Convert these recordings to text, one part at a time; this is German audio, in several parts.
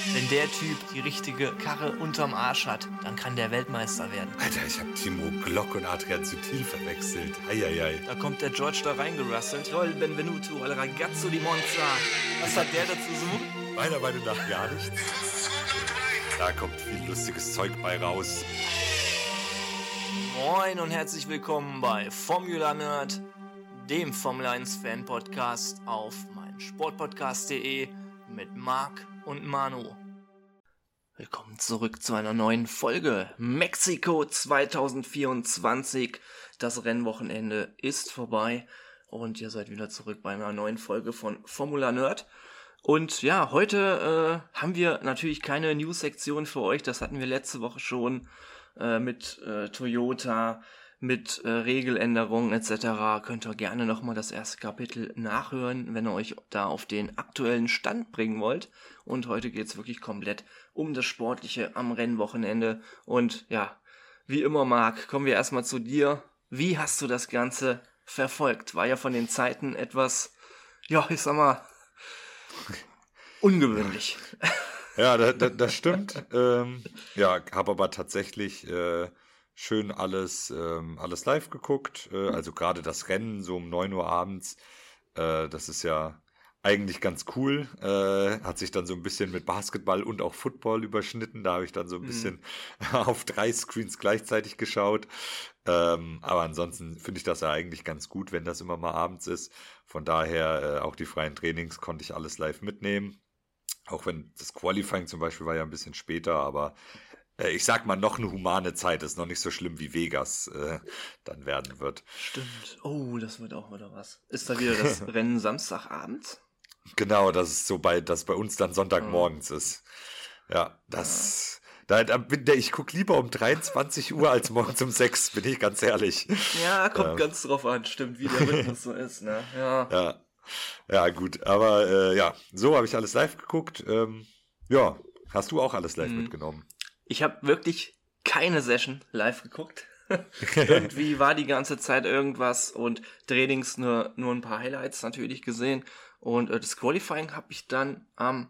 Wenn der Typ die richtige Karre unterm Arsch hat, dann kann der Weltmeister werden. Alter, ich hab Timo Glock und Adrian Sutil verwechselt. Eieiei. Da kommt der George da reingerasselt. Joel Benvenuto, al ragazzo di Monza. Was hat der dazu so? Meiner Meinung nach gar nichts. Da kommt viel lustiges Zeug bei raus. Moin und herzlich willkommen bei Formula Nerd, dem Formel 1 Fan Podcast auf meinsportpodcast.de mit Marc und Manu. Willkommen zurück zu einer neuen Folge. Mexiko 2024. Das Rennwochenende ist vorbei und ihr seid wieder zurück bei einer neuen Folge von Formula Nerd. Und ja, heute haben wir natürlich keine News-Sektion für euch. Das hatten wir letzte Woche schon mit Toyota, mit Regeländerungen etc. Könnt ihr gerne nochmal das erste Kapitel nachhören, wenn ihr euch da auf den aktuellen Stand bringen wollt. Und heute geht es wirklich komplett um das Sportliche am Rennwochenende. Und ja, wie immer, Marc, kommen wir erstmal zu dir. Wie hast du das Ganze verfolgt? War ja von den Zeiten etwas, ja, ich sag mal, ungewöhnlich. Ja, das stimmt. Ja, habe aber tatsächlich schön alles live geguckt. Also gerade das Rennen so um 9 Uhr abends. Das ist ja eigentlich ganz cool. Hat sich dann so ein bisschen mit Basketball und auch Football überschnitten. Da habe ich dann so ein bisschen auf 3 Screens gleichzeitig geschaut. Aber ansonsten finde ich das ja eigentlich ganz gut, wenn das immer mal abends ist. Von daher auch die freien Trainings konnte ich alles live mitnehmen. Auch wenn das Qualifying zum Beispiel war ja ein bisschen später, aber ich sag mal, noch eine humane Zeit ist noch nicht so schlimm wie Vegas dann werden wird. Stimmt. Oh, das wird auch wieder was. Ist da wieder das Rennen Samstagabends? Genau, das ist so das bei uns dann Sonntagmorgens ist. Ja, ich gucke lieber um 23 Uhr als morgens um 6, bin ich ganz ehrlich. Ja, kommt ganz drauf an, stimmt, wie der Rhythmus so ist, ne? Ja. Ja, gut, aber ja, so habe ich alles live geguckt. Ja, hast du auch alles live mitgenommen? Ich habe wirklich keine Session live geguckt. Irgendwie war die ganze Zeit irgendwas und Trainings nur ein paar Highlights natürlich gesehen. Und das Qualifying habe ich dann am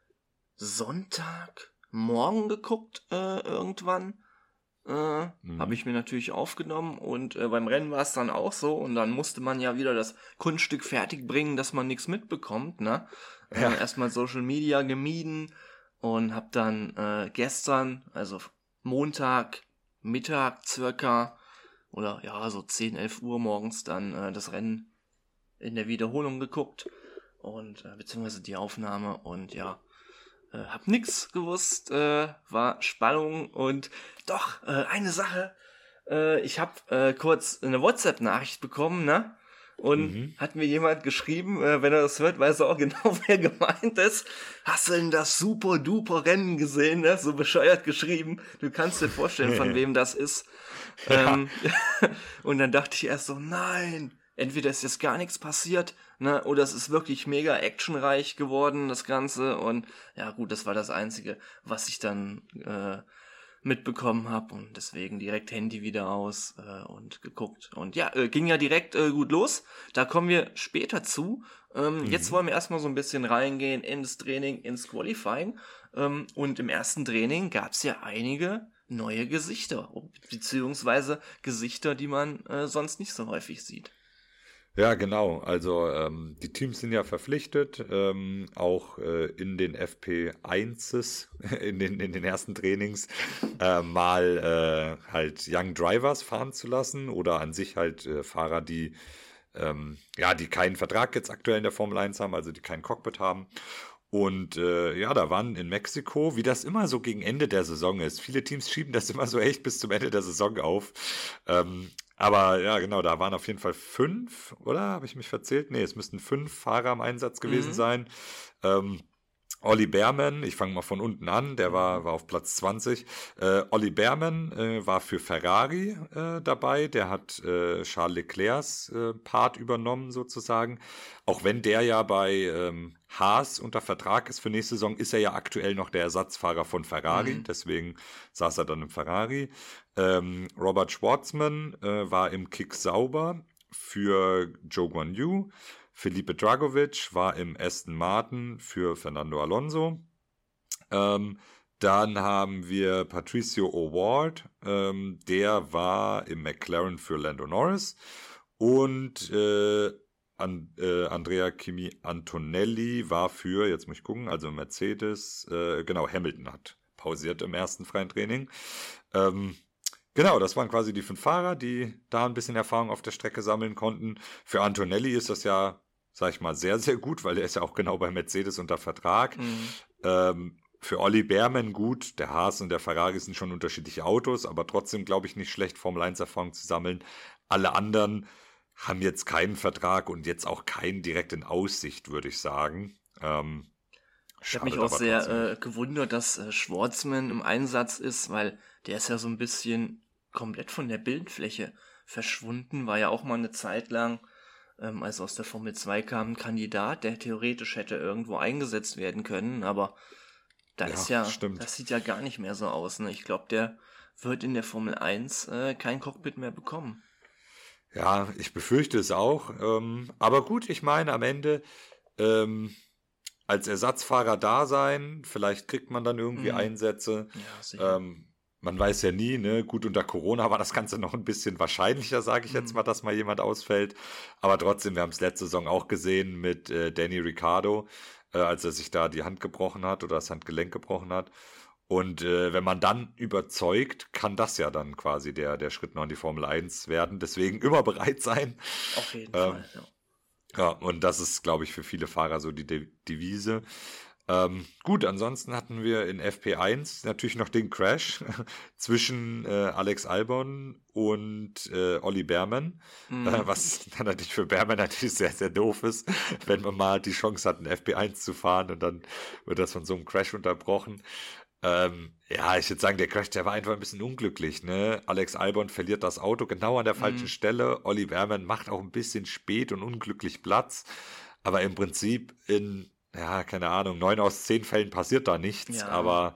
Sonntagmorgen geguckt, irgendwann. Habe ich mir natürlich aufgenommen und beim Rennen war es dann auch so und dann musste man ja wieder das Kunststück fertig bringen, dass man nichts mitbekommt, ne? Ja. Erstmal Social Media gemieden und habe dann gestern, also Montag, Mittag circa, oder ja, so 10, 11 Uhr morgens dann das Rennen in der Wiederholung geguckt und beziehungsweise die Aufnahme und ja, hab nix gewusst, war Spannung und doch, eine Sache, ich hab kurz eine WhatsApp-Nachricht bekommen, ne? Und hat mir jemand geschrieben, wenn er das hört, weiß er auch genau, wer gemeint ist. Hast du denn das super-duper Rennen gesehen, ne? So bescheuert geschrieben. Du kannst dir vorstellen, von wem das ist. Ja. Und dann dachte ich erst so, nein, entweder ist jetzt gar nichts passiert, ne, oder es ist wirklich mega actionreich geworden, das Ganze. Und ja gut, das war das Einzige, was ich dann mitbekommen habe. Und deswegen direkt Handy wieder aus und geguckt. Und ja, ging ja direkt gut los. Da kommen wir später zu. Jetzt wollen wir erstmal so ein bisschen reingehen ins Training, ins Qualifying. Und im ersten Training gab es ja einige neue Gesichter, beziehungsweise Gesichter, die man sonst nicht so häufig sieht. Ja, genau. Also die Teams sind ja verpflichtet, auch in den FP1s, in den ersten Trainings, mal halt Young Drivers fahren zu lassen oder an sich halt Fahrer, die keinen Vertrag jetzt aktuell in der Formel 1 haben, also die kein Cockpit haben. Und ja, da waren in Mexiko, wie das immer so gegen Ende der Saison ist. Viele Teams schieben das immer so echt bis zum Ende der Saison auf. Aber ja, genau, da waren auf jeden Fall 5, oder? Habe ich mich verzählt? Nee, es müssten 5 Fahrer im Einsatz gewesen sein. Olli Bearman, ich fange mal von unten an, der war auf Platz 20. Olli Bearman war für Ferrari dabei, der hat Charles Leclercs Part übernommen sozusagen. Auch wenn der ja bei Haas unter Vertrag ist für nächste Saison, ist er ja aktuell noch der Ersatzfahrer von Ferrari, deswegen saß er dann im Ferrari. Robert Schwartzman war im Kick Sauber für Zhou Guanyu. Felipe Dragovic war im Aston Martin für Fernando Alonso. Dann haben wir Patricio O'Ward, der war im McLaren für Lando Norris. Und Andrea Kimi Antonelli war für, jetzt muss ich gucken, also Mercedes, genau, Hamilton hat pausiert im ersten freien Training. Genau, das waren quasi die 5 Fahrer, die da ein bisschen Erfahrung auf der Strecke sammeln konnten. Für Antonelli ist das ja, sag ich mal, sehr, sehr gut, weil er ist ja auch genau bei Mercedes unter Vertrag. Für Olli Behrmann gut, der Haas und der Ferrari sind schon unterschiedliche Autos, aber trotzdem glaube ich nicht schlecht, Formel-1-Erfahrung zu sammeln. Alle anderen haben jetzt keinen Vertrag und jetzt auch keinen direkt in Aussicht, würde ich sagen. Ich habe mich auch sehr gewundert, dass Schwartzman im Einsatz ist, weil der ist ja so ein bisschen komplett von der Bildfläche verschwunden, war ja auch mal eine Zeit lang, als er aus der Formel 2 kam, ein Kandidat, der theoretisch hätte irgendwo eingesetzt werden können, aber das sieht ja gar nicht mehr so aus. Ne? Ich glaube, der wird in der Formel 1 kein Cockpit mehr bekommen. Ja, ich befürchte es auch. Aber gut, ich meine, am Ende als Ersatzfahrer da sein, vielleicht kriegt man dann irgendwie Einsätze. Ja, sicher. Man weiß ja nie, ne? Gut, unter Corona war das Ganze noch ein bisschen wahrscheinlicher, sage ich jetzt mal, dass mal jemand ausfällt. Aber trotzdem, wir haben es letzte Saison auch gesehen mit Danny Ricciardo, als er sich da die Hand gebrochen hat oder das Handgelenk gebrochen hat. Und wenn man dann überzeugt, kann das ja dann quasi der Schritt noch in die Formel 1 werden. Deswegen immer bereit sein. Auf jeden Fall, ja. Ja, und das ist, glaube ich, für viele Fahrer so die Devise. Gut, ansonsten hatten wir in FP1 natürlich noch den Crash zwischen Alex Albon und Olli Behrmann, was dann natürlich für Behrmann natürlich sehr, sehr doof ist, wenn man mal die Chance hat, in FP1 zu fahren und dann wird das von so einem Crash unterbrochen. Ja, ich würde sagen, der Crash, der war einfach ein bisschen unglücklich, ne? Alex Albon verliert das Auto genau an der falschen Stelle. Olli Behrmann macht auch ein bisschen spät und unglücklich Platz. Aber im Prinzip in, ja, keine Ahnung, 9 aus 10 Fällen passiert da nichts. Ja, aber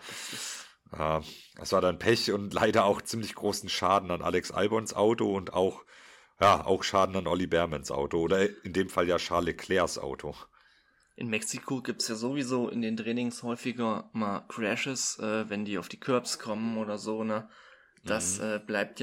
es war dann Pech und leider auch ziemlich großen Schaden an Alex Albons Auto und auch Schaden an Olli Behrmanns Auto. Oder in dem Fall ja Charles Leclercs Auto. In Mexiko gibt's ja sowieso in den Trainings häufiger mal Crashes, wenn die auf die Curbs kommen oder so, ne? Das bleiben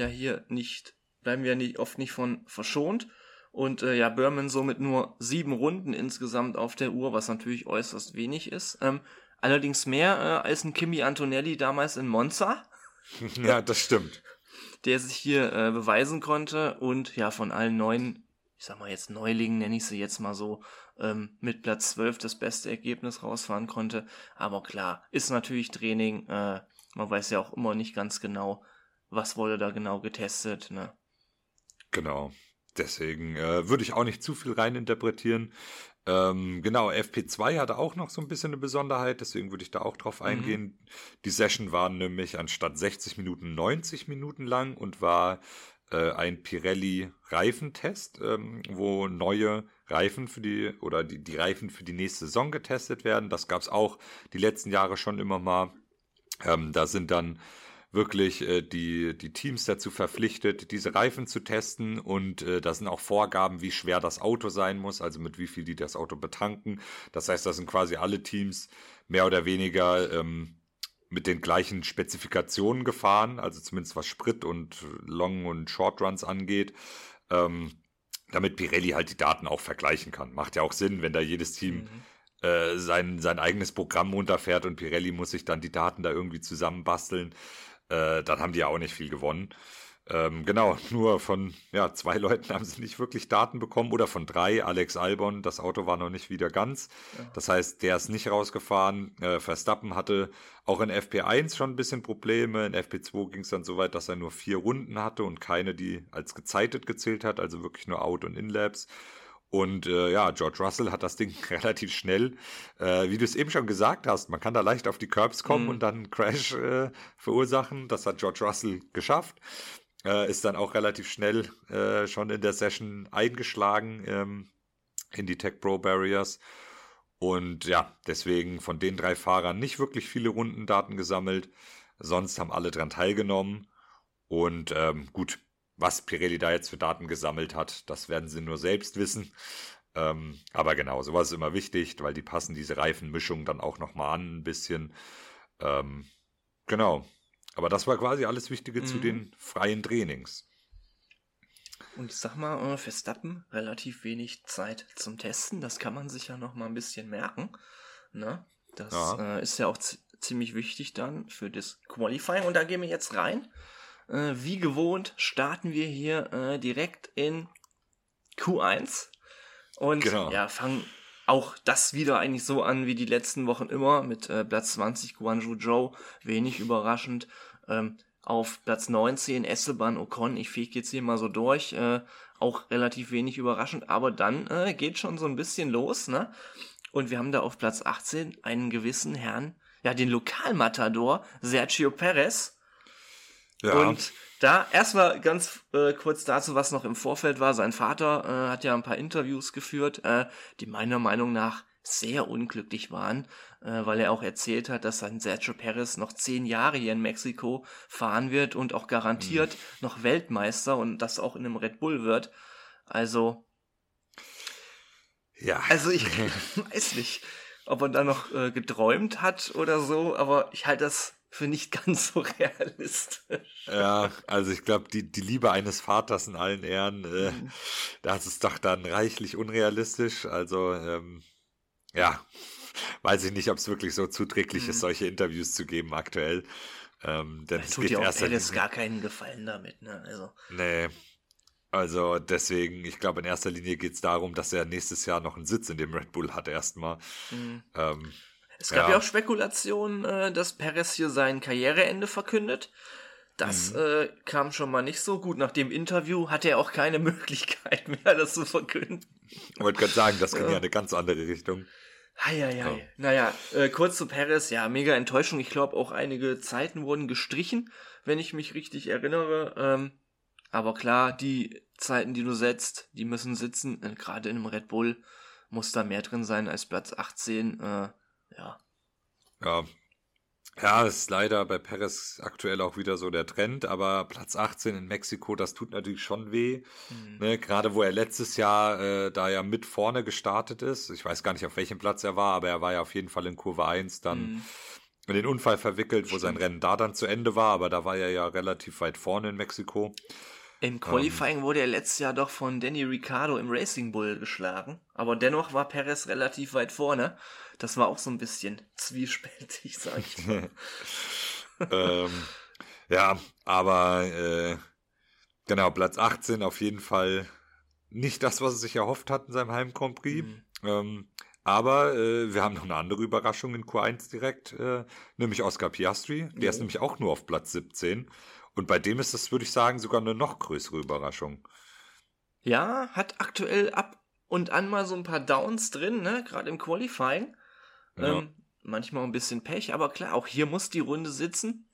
wir oft nicht von verschont. Und Behrmann so mit nur 7 Runden insgesamt auf der Uhr, was natürlich äußerst wenig ist. Allerdings mehr als ein Kimi Antonelli damals in Monza. Ja, das stimmt. Der sich hier beweisen konnte und ja von allen 9, ich sag mal jetzt Neulingen, nenne ich sie jetzt mal so, mit Platz 12 das beste Ergebnis rausfahren konnte. Aber klar, ist natürlich Training. Man weiß ja auch immer nicht ganz genau, was wurde da genau getestet. Ne? Genau. Deswegen würde ich auch nicht zu viel reininterpretieren. Genau, FP2 hatte auch noch so ein bisschen eine Besonderheit, deswegen würde ich da auch drauf eingehen. Die Session war nämlich anstatt 60 Minuten 90 Minuten lang und war ein Pirelli-Reifentest, wo neue Reifen die Reifen für die nächste Saison getestet werden. Das gab es auch die letzten Jahre schon immer mal. Da sind dann wirklich die Teams dazu verpflichtet, diese Reifen zu testen und da sind auch Vorgaben, wie schwer das Auto sein muss, also mit wie viel die das Auto betanken. Das heißt, da sind quasi alle Teams mehr oder weniger mit den gleichen Spezifikationen gefahren, also zumindest was Sprit und Long- und Short-Runs angeht, damit Pirelli halt die Daten auch vergleichen kann. Macht ja auch Sinn, wenn da jedes Team sein eigenes Programm runterfährt und Pirelli muss sich dann die Daten da irgendwie zusammenbasteln. Dann haben die ja auch nicht viel gewonnen. Genau, nur von 2 Leuten haben sie nicht wirklich Daten bekommen oder von 3. Alex Albon, das Auto war noch nicht wieder ganz. Ja. Das heißt, der ist nicht rausgefahren. Verstappen hatte auch in FP1 schon ein bisschen Probleme. In FP2 ging es dann so weit, dass er nur 4 Runden hatte und keine, die als gezeitet gezählt hat, also wirklich nur Out- und In-Laps. Und George Russell hat das Ding relativ schnell, wie du es eben schon gesagt hast, man kann da leicht auf die Curbs kommen und dann einen Crash verursachen. Das hat George Russell geschafft. Ist dann auch relativ schnell schon in der Session eingeschlagen in die Tech Pro Barriers. Und ja, deswegen von den 3 Fahrern nicht wirklich viele Rundendaten gesammelt. Sonst haben alle dran teilgenommen. Und gut, was Pirelli da jetzt für Daten gesammelt hat, das werden sie nur selbst wissen. Aber genau, sowas ist immer wichtig, weil die passen diese Reifenmischung dann auch nochmal an ein bisschen. Genau. Aber das war quasi alles Wichtige zu den freien Trainings. Und ich sag mal, Verstappen, relativ wenig Zeit zum Testen. Das kann man sich ja noch mal ein bisschen merken. Ne? Das ist ja auch ziemlich wichtig dann für das Qualifying. Und da gehen wir jetzt rein. Wie gewohnt starten wir hier direkt in Q1. Und fangen auch das wieder eigentlich so an wie die letzten Wochen immer. Mit Platz 20 Guanyu Zhou, wenig überraschend. Auf Platz 19 Esteban Ocon, ich fege jetzt hier mal so durch, auch relativ wenig überraschend, aber dann geht schon so ein bisschen los, ne? Und wir haben da auf Platz 18 einen gewissen Herrn, ja, den Lokalmatador, Sergio Perez. Ja. Und da erstmal ganz kurz dazu, was noch im Vorfeld war. Sein Vater hat ja ein paar Interviews geführt, die meiner Meinung nach sehr unglücklich waren, weil er auch erzählt hat, dass sein Sergio Perez noch 10 Jahre hier in Mexiko fahren wird und auch garantiert noch Weltmeister und das auch in einem Red Bull wird. Also, also ich weiß nicht, ob er da noch geträumt hat oder so, aber ich halte das für nicht ganz so realistisch. Ja, also ich glaube, die Liebe eines Vaters in allen Ehren, das ist doch dann reichlich unrealistisch. Also, weiß ich nicht, ob es wirklich so zuträglich ist, solche Interviews zu geben aktuell. Denn es tut ja auch Perez gar keinen Gefallen damit, ne? Also. Nee. Also deswegen, ich glaube, in erster Linie geht es darum, dass er nächstes Jahr noch einen Sitz in dem Red Bull hat erstmal. Es gab ja auch Spekulationen, dass Perez hier sein Karriereende verkündet. Das kam schon mal nicht so gut. Nach dem Interview hatte er auch keine Möglichkeit mehr, das zu verkünden. Ich wollte gerade sagen, das ging ja eine ganz andere Richtung. Heieiei. Naja, kurz zu Perez, ja, mega Enttäuschung. Ich glaube, auch einige Zeiten wurden gestrichen, wenn ich mich richtig erinnere. Aber klar, die Zeiten, die du setzt, die müssen sitzen. Gerade in einem Red Bull muss da mehr drin sein als Platz 18. Ja, das ist leider bei Perez aktuell auch wieder so der Trend, aber Platz 18 in Mexiko, das tut natürlich schon weh. Ne, gerade wo er letztes Jahr da ja mit vorne gestartet ist. Ich weiß gar nicht, auf welchem Platz er war, aber er war ja auf jeden Fall in Kurve 1 dann in den Unfall verwickelt, wo sein Rennen da dann zu Ende war, aber da war er ja relativ weit vorne in Mexiko. Im Qualifying wurde er letztes Jahr doch von Danny Ricciardo im Racing Bull geschlagen, aber dennoch war Perez relativ weit vorne. Das war auch so ein bisschen zwiespältig, sag ich mal. Ja, aber genau, Platz 18 auf jeden Fall nicht das, was er sich erhofft hat in seinem Heim-Grand Prix. Aber wir haben noch eine andere Überraschung in Q1 direkt, nämlich Oscar Piastri. Der ist nämlich auch nur auf Platz 17. Und bei dem ist das, würde ich sagen, sogar eine noch größere Überraschung. Ja, hat aktuell ab und an mal so ein paar Downs drin, ne? Gerade im Qualifying. Ja. Manchmal ein bisschen Pech, aber klar, auch hier muss die Runde sitzen.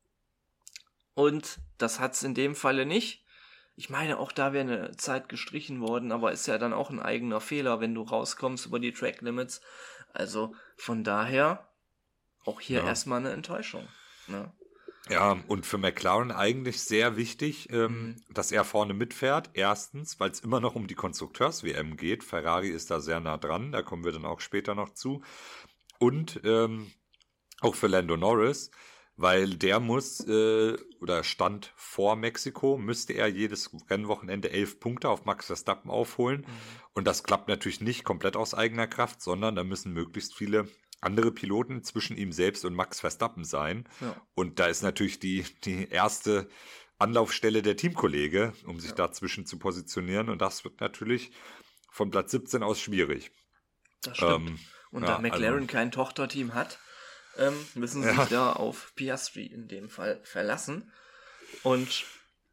Und das hat's in dem Falle nicht. Ich meine, auch da wäre eine Zeit gestrichen worden, aber ist ja dann auch ein eigener Fehler, wenn du rauskommst über die Track Limits. Also von daher auch hier erstmal eine Enttäuschung. Ne? Ja, und für McLaren eigentlich sehr wichtig, dass er vorne mitfährt. Erstens, weil es immer noch um die Konstrukteurs-WM geht. Ferrari ist da sehr nah dran, da kommen wir dann auch später noch zu. Und auch für Lando Norris, weil der muss, oder stand vor Mexiko, müsste er jedes Rennwochenende 11 Punkte auf Max Verstappen aufholen. Und das klappt natürlich nicht komplett aus eigener Kraft, sondern da müssen möglichst viele andere Piloten zwischen ihm selbst und Max Verstappen sein. Ja. Und da ist natürlich die erste Anlaufstelle der Teamkollege, um sich dazwischen zu positionieren. Und das wird natürlich von Platz 17 aus schwierig. Das stimmt. Und da McLaren kein Tochterteam hat, müssen sie sich da auf Piastri in dem Fall verlassen. Und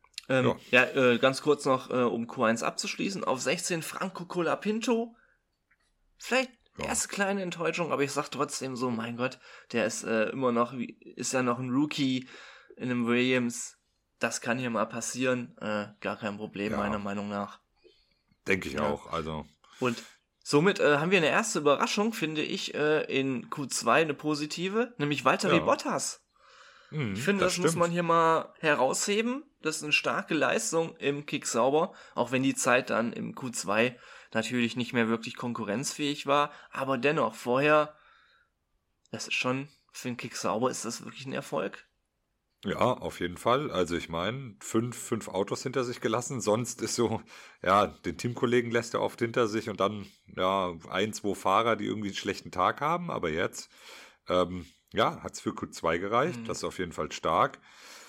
ganz kurz noch, um Q1 abzuschließen, auf 16 Franco Colapinto. Vielleicht erste kleine Enttäuschung, aber ich sag trotzdem so, mein Gott, der ist immer noch, ist ja noch ein Rookie in einem Williams. Das kann hier mal passieren. Gar kein Problem, meiner Meinung nach. Denke ich auch, also. Und somit haben wir eine erste Überraschung, finde ich, in Q2 eine positive, nämlich Valtteri Bottas. Ich finde, das muss man hier mal herausheben. Das ist eine starke Leistung im Kick sauber, auch wenn die Zeit dann im Q2 natürlich nicht mehr wirklich konkurrenzfähig war, aber dennoch vorher, das ist schon für den Kick Sauber ist das wirklich ein Erfolg. Ja, auf jeden Fall. Also ich meine, fünf Autos hinter sich gelassen. Sonst ist so, ja, den Teamkollegen lässt er oft hinter sich und dann, ja, 1, 2 Fahrer, die irgendwie einen schlechten Tag haben. Aber jetzt, ja, hat es für Q2 gereicht. Das ist auf jeden Fall stark.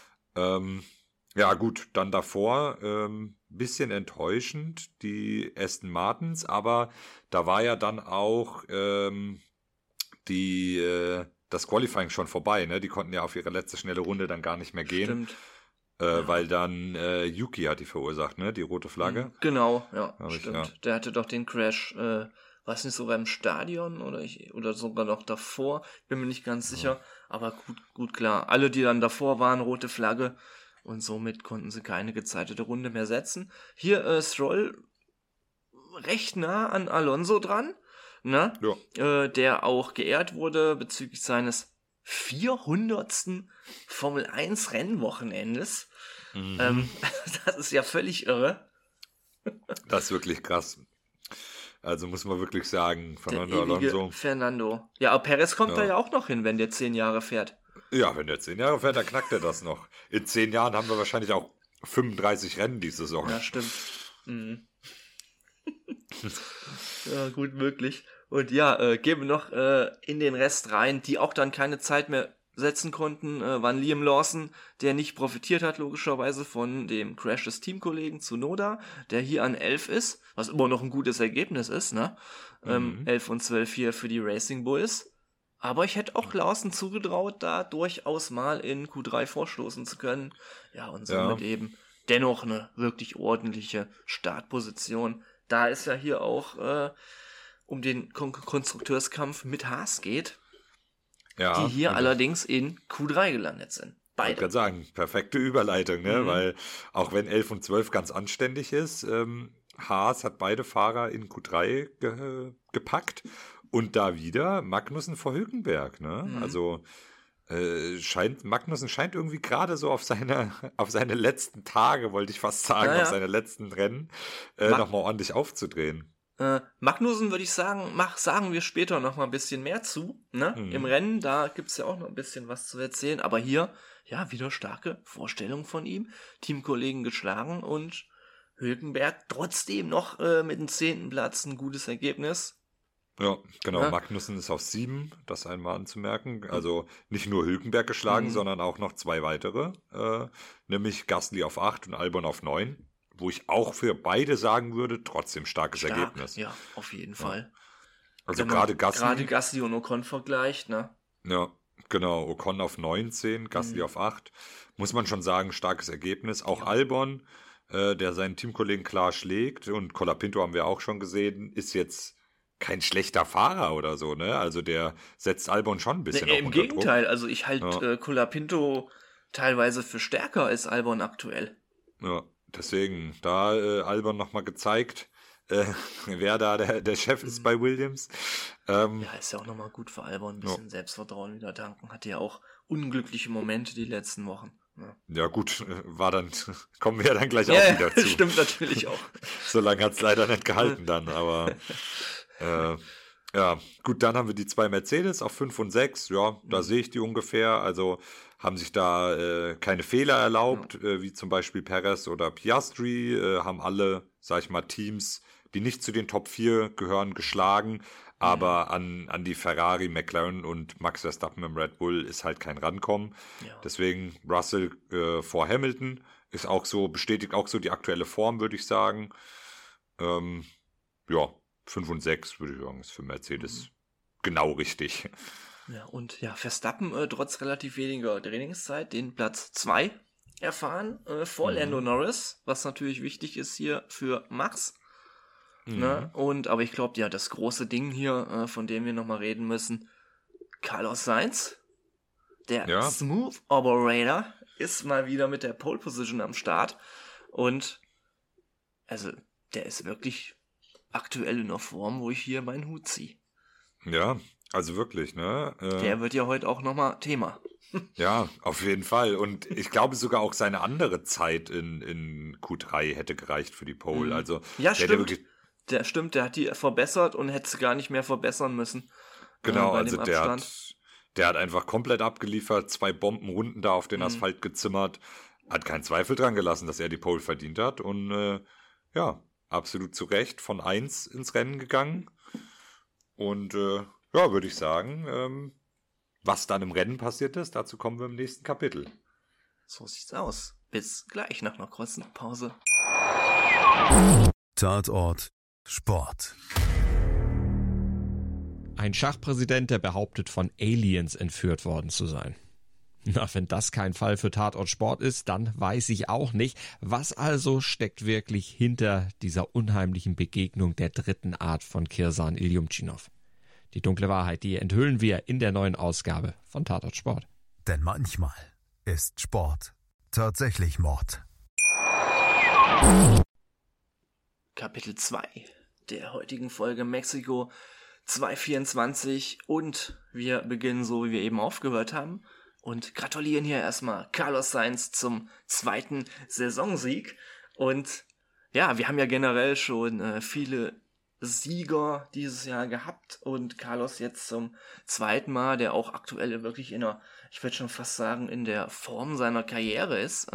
Ja gut, dann davor, bisschen enttäuschend, die Aston Martins. Aber da war ja dann auch das Qualifying schon vorbei, ne? Die konnten ja auf ihre letzte schnelle Runde dann gar nicht mehr gehen. Stimmt. Weil dann Yuki hat die verursacht, ne? Die rote Flagge. Genau, ja, Stimmt. Ja. Der hatte doch den Crash, weiß nicht, sogar im Stadion oder sogar noch davor. Bin mir nicht ganz sicher, aber gut klar. Alle, die dann davor waren, rote Flagge und somit konnten sie keine gezeitete Runde mehr setzen. Hier Stroll recht nah an Alonso dran. Ne? Ja. Der auch geehrt wurde bezüglich seines 400. Formel 1 Rennwochenendes. Das ist ja völlig irre. Das ist wirklich krass. Also muss man wirklich sagen, Fernando Alonso. Fernando. Ja, aber Perez kommt da ja auch noch hin, wenn der 10 Jahre fährt. Ja, wenn der 10 Jahre fährt, dann knackt er das noch. In 10 Jahren haben wir wahrscheinlich auch 35 Rennen die Saison. Ja, stimmt. Ja, gut möglich. Und ja, gehen wir noch in den Rest rein, die auch dann keine Zeit mehr setzen konnten, waren Liam Lawson, der nicht profitiert hat, logischerweise, von dem Crash des Teamkollegen Tsunoda, der hier an 11 ist, was immer noch ein gutes Ergebnis ist, ne? 11 und 12 hier für die Racing Bulls. Aber ich hätte auch Lawson zugetraut, da durchaus mal in Q3 vorstoßen zu können. Ja, und somit eben dennoch eine wirklich ordentliche Startposition. Da es ja hier auch um den Konstrukteurskampf mit Haas geht, die hier allerdings in Q3 gelandet sind. Beide. Ich kann sagen, perfekte Überleitung, ne? Weil auch wenn 11 und 12 ganz anständig ist, Haas hat beide Fahrer in Q3 gepackt und da wieder Magnussen vor Hülkenberg, ne? Also Magnussen scheint irgendwie gerade so auf seine letzten Tage, wollte ich fast sagen, auf seine letzten Rennen nochmal ordentlich aufzudrehen. Magnussen würde ich sagen, sagen wir später noch mal ein bisschen mehr zu, ne? Im Rennen, da gibt es ja auch noch ein bisschen was zu erzählen, aber hier, ja, wieder starke Vorstellung von ihm, Teamkollegen geschlagen und Hülkenberg trotzdem noch mit dem 10. Platz ein gutes Ergebnis. Ja, genau, ja. Magnussen ist auf 7, das einmal anzumerken, also nicht nur Hülkenberg geschlagen, sondern auch noch 2 weitere, nämlich Gasly auf 8 und Albon auf 9. Wo ich auch für beide sagen würde, trotzdem starkes Ergebnis. Ja, auf jeden Fall. Also gerade Gasly und Ocon vergleicht, ne? Ja, genau. Ocon auf 19, Gasly auf 8. Muss man schon sagen, starkes Ergebnis. Auch Albon, der seinen Teamkollegen klar schlägt, und Colapinto haben wir auch schon gesehen, ist jetzt kein schlechter Fahrer oder so, ne? Also der setzt Albon schon ein bisschen unter Druck. Im Gegenteil, also ich halte Colapinto teilweise für stärker als Albon aktuell. Ja. Deswegen, da Albon nochmal gezeigt, wer da der Chef ist bei Williams. Ja, ist ja auch nochmal gut für Albon, ein bisschen Selbstvertrauen wieder tanken. Hatte ja auch unglückliche Momente die letzten Wochen. Ja gut, kommen wir ja dann gleich auch wieder zu. Stimmt natürlich auch. So lange hat es leider nicht gehalten dann, aber ja, gut, dann haben wir die 2 Mercedes auf 5 und 6. Ja, da sehe ich die ungefähr. Also haben sich da keine Fehler erlaubt, wie zum Beispiel Perez oder Piastri, haben alle, sag ich mal, Teams, die nicht zu den Top 4 gehören, geschlagen. Aber an die Ferrari, McLaren und Max Verstappen im Red Bull ist halt kein Rankommen. Ja. Deswegen Russell vor Hamilton ist auch so, bestätigt auch so die aktuelle Form, würde ich sagen. Ja, 5 und 6, würde ich sagen, ist für Mercedes genau richtig. Ja, und ja, Verstappen trotz relativ weniger Trainingszeit den Platz 2 erfahren vor Lando Norris, was natürlich wichtig ist hier für Max. Ne? Aber ich glaube, ja, das große Ding hier, von dem wir nochmal reden müssen, Carlos Sainz, der Smooth Operator, ist mal wieder mit der Pole Position am Start und also der ist wirklich aktuell in der Form, wo ich hier meinen Hut ziehe. Ja, also wirklich, ne? Der wird ja heute auch nochmal Thema. Ja, auf jeden Fall. Und ich glaube sogar auch seine andere Zeit in Q3 hätte gereicht für die Pole. Also ja, stimmt. Der hat die verbessert und hätte sie gar nicht mehr verbessern müssen. Genau, also der Der hat einfach komplett abgeliefert, 2 Bombenrunden da auf den Asphalt gezimmert, hat keinen Zweifel dran gelassen, dass er die Pole verdient hat und ja, absolut zu Recht von 1 ins Rennen gegangen. Und ja, würde ich sagen, was dann im Rennen passiert ist, dazu kommen wir im nächsten Kapitel. So sieht's aus. Bis gleich nach einer kurzen Pause. Tatort Sport. Ein Schachpräsident, der behauptet, von Aliens entführt worden zu sein. Na, wenn das kein Fall für Tatort Sport ist, dann weiß ich auch nicht. Was also steckt wirklich hinter dieser unheimlichen Begegnung der dritten Art von Kirsan Iljumtschinov? Die dunkle Wahrheit, die enthüllen wir in der neuen Ausgabe von Tatort Sport. Denn manchmal ist Sport tatsächlich Mord. Kapitel 2 der heutigen Folge Mexiko 224 und wir beginnen so, wie wir eben aufgehört haben und gratulieren hier erstmal Carlos Sainz zum 2. Saisonsieg und ja, wir haben ja generell schon viele Sieger dieses Jahr gehabt und Carlos jetzt zum 2. Mal, der auch aktuell wirklich ich würde schon fast sagen, in der Form seiner Karriere ist.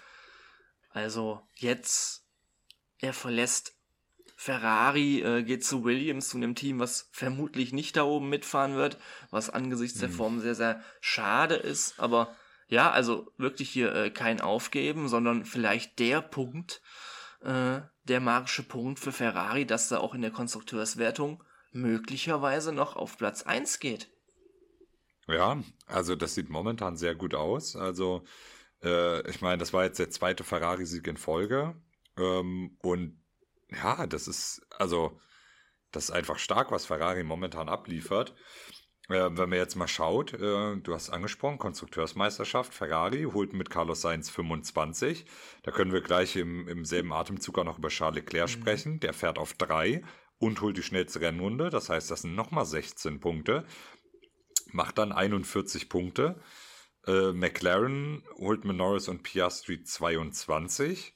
Also jetzt, er verlässt Ferrari, geht zu Williams, zu einem Team, was vermutlich nicht da oben mitfahren wird, was angesichts der Form sehr, sehr schade ist. Aber ja, also wirklich hier kein Aufgeben, sondern vielleicht der Punkt, der magische Punkt für Ferrari, dass da auch in der Konstrukteurswertung möglicherweise noch auf Platz 1 geht. Ja, also das sieht momentan sehr gut aus. Also ich meine, das war jetzt der 2. Ferrari-Sieg in Folge und ja, das ist einfach stark, was Ferrari momentan abliefert. Wenn man jetzt mal schaut, du hast angesprochen, Konstrukteursmeisterschaft, Ferrari holt mit Carlos Sainz 25. Da können wir gleich im selben Atemzug auch noch über Charles Leclerc sprechen. Der fährt auf 3 und holt die schnellste Rennrunde. Das heißt, das sind nochmal 16 Punkte. Macht dann 41 Punkte. McLaren holt mit Norris und Piastri 22.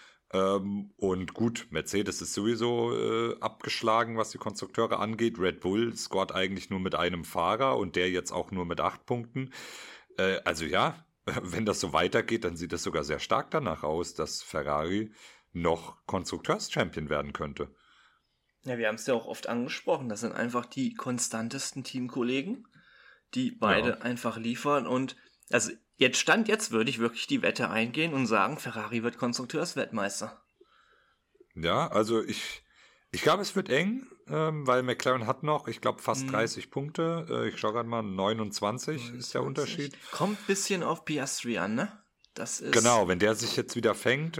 Und gut, Mercedes ist sowieso abgeschlagen, was die Konstrukteure angeht. Red Bull scoret eigentlich nur mit einem Fahrer und der jetzt auch nur mit 8 Punkten. Also ja, wenn das so weitergeht, dann sieht es sogar sehr stark danach aus, dass Ferrari noch Konstrukteurs-Champion werden könnte. Ja, wir haben es ja auch oft angesprochen. Das sind einfach die konstantesten Teamkollegen, die beide einfach liefern. Und also jetzt würde ich wirklich die Wette eingehen und sagen, Ferrari wird Konstrukteursweltmeister. Ja, also ich glaube, es wird eng, weil McLaren hat noch, ich glaube, fast 30 Punkte. Ich schaue gerade mal, 29 ist der Unterschied. Kommt ein bisschen auf Piastri an, ne? Das ist genau, wenn der sich jetzt wieder fängt.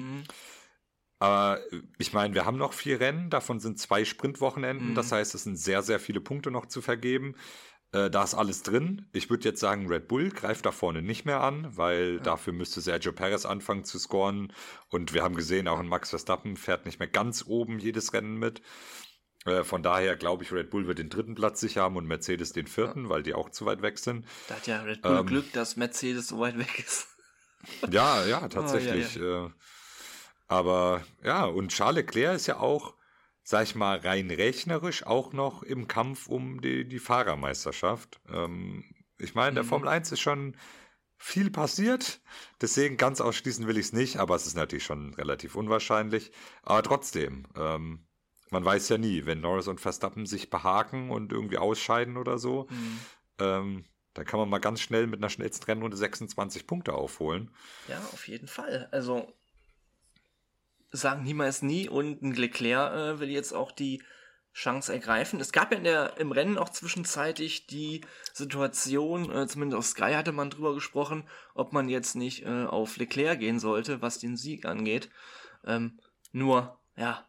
Aber ich meine, wir haben noch 4 Rennen, davon sind 2 Sprintwochenenden. Das heißt, es sind sehr, sehr viele Punkte noch zu vergeben. Da ist alles drin. Ich würde jetzt sagen, Red Bull greift da vorne nicht mehr an, weil dafür müsste Sergio Perez anfangen zu scoren. Und wir haben gesehen, auch ein Max Verstappen fährt nicht mehr ganz oben jedes Rennen mit. Von daher glaube ich, Red Bull wird den 3. Platz sicher haben und Mercedes den 4., weil die auch zu weit weg sind. Da hat ja Red Bull Glück, dass Mercedes so weit weg ist. Ja, tatsächlich. Ja. Aber ja, und Charles Leclerc ist ja auch, sag ich mal, rein rechnerisch auch noch im Kampf um die Fahrermeisterschaft. Ich meine, der Formel 1 ist schon viel passiert, deswegen ganz ausschließen will ich es nicht, aber es ist natürlich schon relativ unwahrscheinlich. Aber trotzdem, man weiß ja nie, wenn Norris und Verstappen sich behaken und irgendwie ausscheiden oder so, dann kann man mal ganz schnell mit einer schnellsten Rennrunde 26 Punkte aufholen. Ja, auf jeden Fall. Also sagen niemals nie und ein Leclerc will jetzt auch die Chance ergreifen. Es gab ja im Rennen auch zwischenzeitlich die Situation, zumindest auf Sky hatte man drüber gesprochen, ob man jetzt nicht auf Leclerc gehen sollte, was den Sieg angeht. Nur, ja,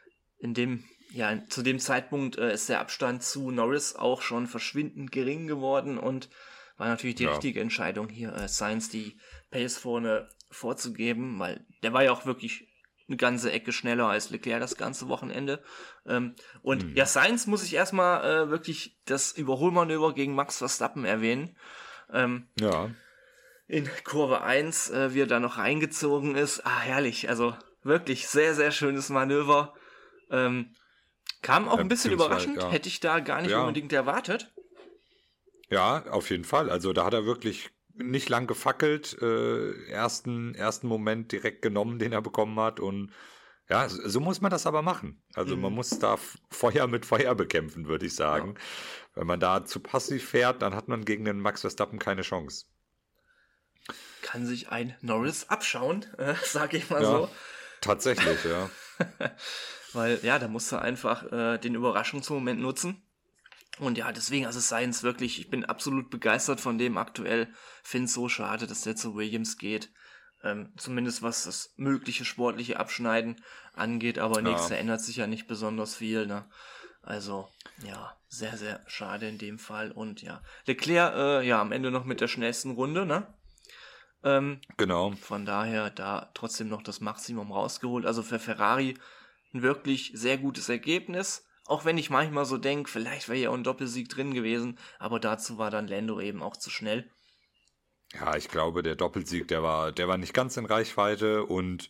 zu dem Zeitpunkt ist der Abstand zu Norris auch schon verschwindend gering geworden und war natürlich die richtige Entscheidung hier, Sainz die Pace vorne vorzugeben, weil der war ja auch wirklich eine ganze Ecke schneller als Leclerc das ganze Wochenende. Ja, Sainz muss ich erstmal wirklich das Überholmanöver gegen Max Verstappen erwähnen. In Kurve 1, wie er da noch reingezogen ist. Herrlich. Also wirklich sehr, sehr schönes Manöver. Kam auch ein bisschen überraschend. Hätte ich da gar nicht unbedingt erwartet. Ja, auf jeden Fall. Also da hat er wirklich nicht lang gefackelt, ersten Moment direkt genommen, den er bekommen hat. Und ja, so muss man das aber machen. Also man muss da Feuer mit Feuer bekämpfen, würde ich sagen. Ja. Wenn man da zu passiv fährt, dann hat man gegen den Max Verstappen keine Chance. Kann sich ein Norris abschauen, sage ich mal ja, so. Tatsächlich, ja. Weil, ja, da musst du einfach den Überraschungsmoment nutzen. Und ja, deswegen, also Sainz wirklich, ich bin absolut begeistert von dem aktuell. Finde es so schade, dass der zu Williams geht. Zumindest was das mögliche sportliche Abschneiden angeht, aber nichts, da ändert sich ja nicht besonders viel, ne? Also, ja, sehr, sehr schade in dem Fall. Und ja, Leclerc, ja, am Ende noch mit der schnellsten Runde, ne? Genau. Von daher da trotzdem noch das Maximum rausgeholt. Also für Ferrari ein wirklich sehr gutes Ergebnis. Auch wenn ich manchmal so denke, vielleicht wäre ja auch ein Doppelsieg drin gewesen, aber dazu war dann Lando eben auch zu schnell. Ja, ich glaube, der Doppelsieg, der war nicht ganz in Reichweite und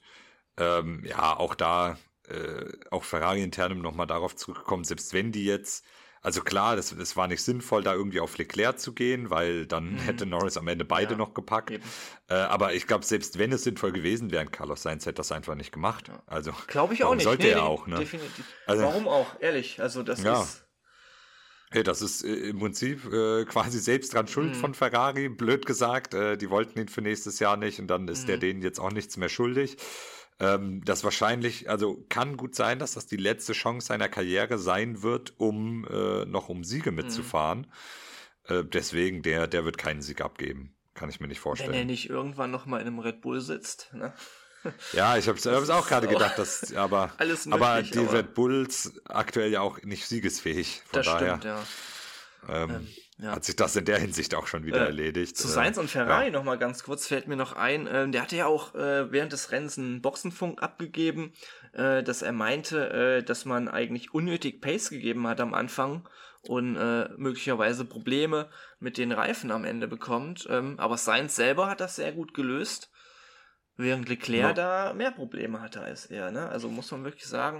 ja, auch da, auch Ferrari internem nochmal darauf zurückgekommen, selbst wenn die jetzt, also klar, das war nicht sinnvoll, da irgendwie auf Leclerc zu gehen, weil dann hätte Norris am Ende beide noch gepackt. Aber ich glaube, selbst wenn es sinnvoll gewesen wäre, Carlos Sainz hätte das einfach nicht gemacht. Ja. Also glaube ich auch nicht. Sollte er auch, ne? Definitiv. Also, warum auch? Ehrlich, also das ist... Hey, das ist im Prinzip quasi selbst dran schuld von Ferrari, blöd gesagt. Die wollten ihn für nächstes Jahr nicht und dann ist der denen jetzt auch nichts mehr schuldig. Das wahrscheinlich, also kann gut sein, dass das die letzte Chance seiner Karriere sein wird, um noch um Siege mitzufahren. Deswegen, der wird keinen Sieg abgeben. Kann ich mir nicht vorstellen. Wenn er nicht irgendwann nochmal in einem Red Bull sitzt, ne? Ja, ich hab's auch gerade gedacht, aber die Red Bulls aktuell ja auch nicht siegesfähig. Von das daher stimmt, ja. Hat sich das in der Hinsicht auch schon wieder erledigt. Zu Sainz und Ferrari noch mal ganz kurz, fällt mir noch ein, der hatte ja auch während des Rennens einen Boxenfunk abgegeben, dass er meinte, dass man eigentlich unnötig Pace gegeben hat am Anfang und möglicherweise Probleme mit den Reifen am Ende bekommt. Aber Sainz selber hat das sehr gut gelöst, während Leclerc da mehr Probleme hatte als er. Ne? Also muss man wirklich sagen,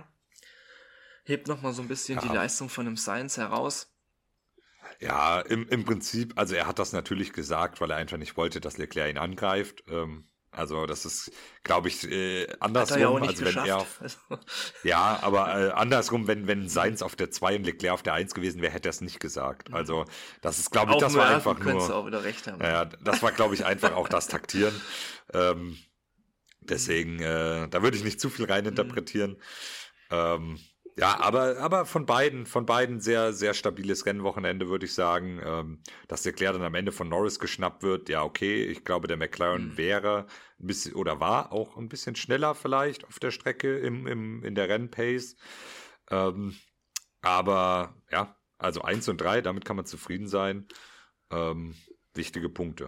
hebt noch mal so ein bisschen die Leistung von dem Sainz heraus. Ja, im Prinzip, also er hat das natürlich gesagt, weil er einfach nicht wollte, dass Leclerc ihn angreift. Also das ist, glaube ich, andersrum. Hat er ja auch nicht also geschafft. Ja, aber andersrum, wenn Sainz auf der 2 und Leclerc auf der 1 gewesen wäre, hätte er es nicht gesagt. Also das ist, glaube ich, das war einfach nur... Du auch wieder recht haben. Ja, das war, glaube ich, einfach auch das Taktieren. Deswegen, da würde ich nicht zu viel reininterpretieren. Ja, aber von beiden sehr, sehr stabiles Rennwochenende, würde ich sagen. Dass Leclerc dann am Ende von Norris geschnappt wird, ja, okay. Ich glaube, der McLaren wäre ein bisschen, oder war auch ein bisschen schneller vielleicht auf der Strecke in der Rennpace. Aber ja, also 1 und 3, damit kann man zufrieden sein. Wichtige Punkte.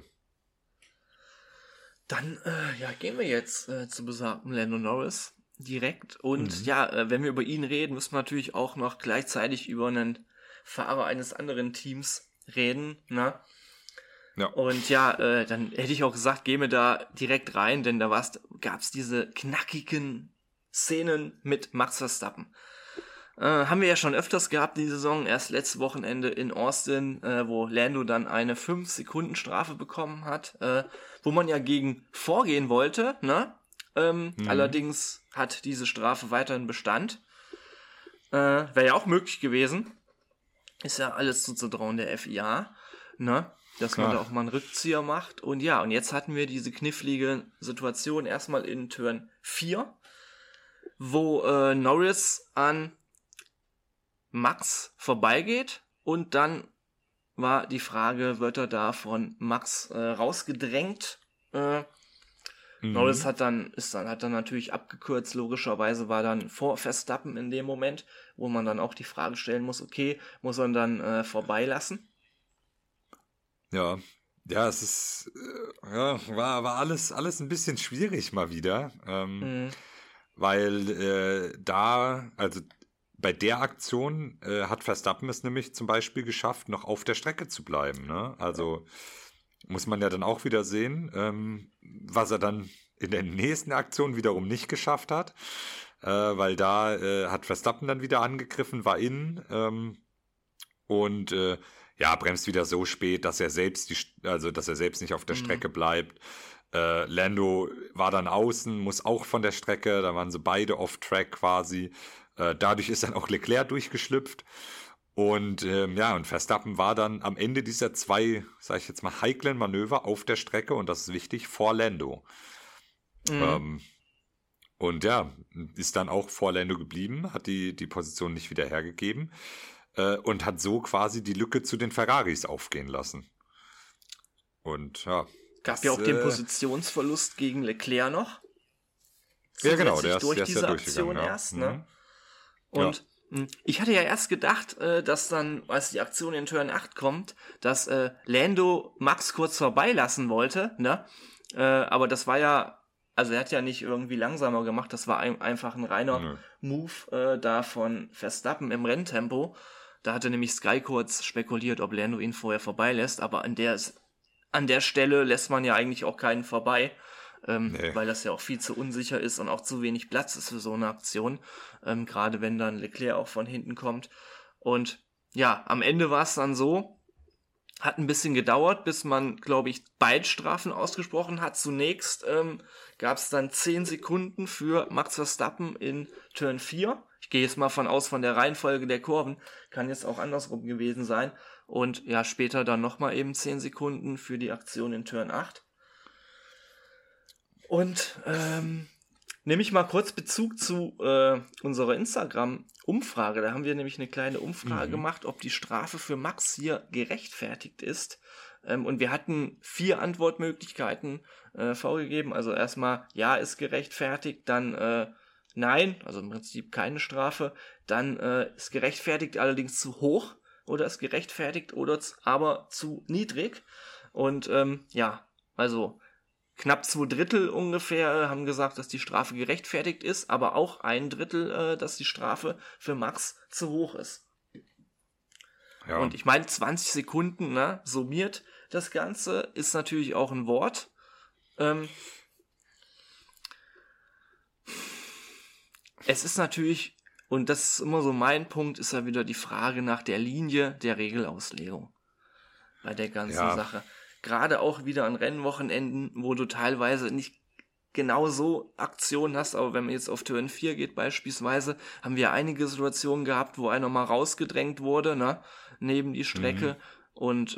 Dann gehen wir jetzt zu besagten Lando Norris direkt. Und wenn wir über ihn reden, müssen wir natürlich auch noch gleichzeitig über einen Fahrer eines anderen Teams reden. Ne? Ja. Und dann hätte ich auch gesagt, gehen wir da direkt rein, denn da gab es diese knackigen Szenen mit Max Verstappen. Haben wir ja schon öfters gehabt die Saison, erst letztes Wochenende in Austin, wo Lando dann eine 5-Sekunden-Strafe bekommen hat, wo man ja gegen vorgehen wollte, ne? Allerdings hat diese Strafe weiterhin Bestand. Wäre ja auch möglich gewesen. Ist ja alles zuzutrauen der FIA, ne? Dass man da auch mal einen Rückzieher macht. Und ja, und jetzt hatten wir diese knifflige Situation erstmal in Turn 4, wo Norris an Max vorbeigeht und dann war die Frage, wird er da von Max rausgedrängt? Norris hat dann natürlich abgekürzt, logischerweise war dann vor Verstappen in dem Moment, wo man dann auch die Frage stellen muss, okay, muss er dann vorbeilassen? Ja, es ist, war alles ein bisschen schwierig mal wieder, weil also bei der Aktion hat Verstappen es nämlich zum Beispiel geschafft, noch auf der Strecke zu bleiben, ne? Also muss man ja dann auch wieder sehen, was er dann in der nächsten Aktion wiederum nicht geschafft hat, weil da hat Verstappen dann wieder angegriffen, war innen und bremst wieder so spät, dass er selbst nicht auf der Strecke bleibt. Lando war dann außen, muss auch von der Strecke, da waren sie beide off-track quasi. Dadurch ist dann auch Leclerc durchgeschlüpft. Und und Verstappen war dann am Ende dieser 2, sag ich jetzt mal, heiklen Manöver auf der Strecke, und das ist wichtig, vor Lando. Und ja, ist dann auch vor Lando geblieben, hat die Position nicht wieder hergegeben und hat so quasi die Lücke zu den Ferraris aufgehen lassen. Und ja. Gab ja auch den Positionsverlust gegen Leclerc noch. Ja, genau, der durch ist diese ja Aktion durchgegangen. erst, ne? Und ich hatte ja erst gedacht, dass dann, als die Aktion in Turn 8 kommt, dass Lando Max kurz vorbeilassen wollte, ne? Aber das war ja, also er hat ja nicht irgendwie langsamer gemacht, das war einfach ein reiner Move da von Verstappen im Renntempo. Da hatte nämlich Sky kurz spekuliert, ob Lando ihn vorher vorbeilässt, aber an der Stelle lässt man ja eigentlich auch keinen vorbei. Weil das ja auch viel zu unsicher ist und auch zu wenig Platz ist für so eine Aktion, gerade wenn dann Leclerc auch von hinten kommt. Und ja, am Ende war es dann so, hat ein bisschen gedauert, bis man, glaube ich, beide Strafen ausgesprochen hat. Zunächst gab es dann 10 Sekunden für Max Verstappen in Turn 4. Ich gehe jetzt mal von der Reihenfolge der Kurven, kann jetzt auch andersrum gewesen sein. Und ja, später dann nochmal eben 10 Sekunden für die Aktion in Turn 8. Und nehme ich mal kurz Bezug zu unserer Instagram-Umfrage. Da haben wir nämlich eine kleine Umfrage gemacht, ob die Strafe für Max hier gerechtfertigt ist. Und wir hatten 4 Antwortmöglichkeiten vorgegeben. Also erstmal, ja, ist gerechtfertigt, dann nein, also im Prinzip keine Strafe. Dann ist gerechtfertigt, allerdings zu hoch, oder ist gerechtfertigt, oder aber zu niedrig. Und also knapp 2/3 ungefähr haben gesagt, dass die Strafe gerechtfertigt ist, aber auch 1/3, dass die Strafe für Max zu hoch ist. Ja. Und ich meine, 20 Sekunden, ne, summiert das Ganze, ist natürlich auch ein Wort. Es ist natürlich, und das ist immer so mein Punkt, ist ja wieder die Frage nach der Linie der Regelauslegung bei der ganzen Sache. Gerade auch wieder an Rennwochenenden, wo du teilweise nicht genau so Aktionen hast, aber wenn man jetzt auf Turn 4 geht beispielsweise, haben wir einige Situationen gehabt, wo einer mal rausgedrängt wurde, ne, neben die Strecke und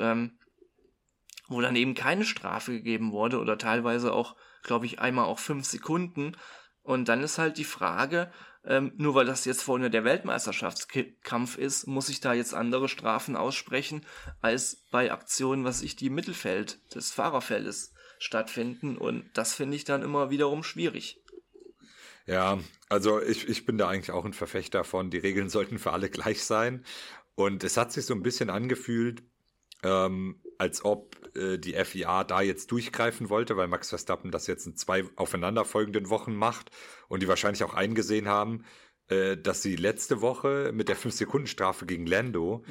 wo dann eben keine Strafe gegeben wurde oder teilweise auch, glaube ich, einmal auch 5 Sekunden. Und dann ist halt die Frage, nur weil das jetzt vorne der Weltmeisterschaftskampf ist, muss ich da jetzt andere Strafen aussprechen, als bei Aktionen, die im Mittelfeld des Fahrerfeldes stattfinden. Und das finde ich dann immer wiederum schwierig. Ja, also ich bin da eigentlich auch ein Verfechter von, die Regeln sollten für alle gleich sein. Und es hat sich so ein bisschen angefühlt, als ob die FIA da jetzt durchgreifen wollte, weil Max Verstappen das jetzt in 2 aufeinanderfolgenden Wochen macht und die wahrscheinlich auch eingesehen haben, dass sie letzte Woche mit der 5-Sekunden-Strafe gegen Lando,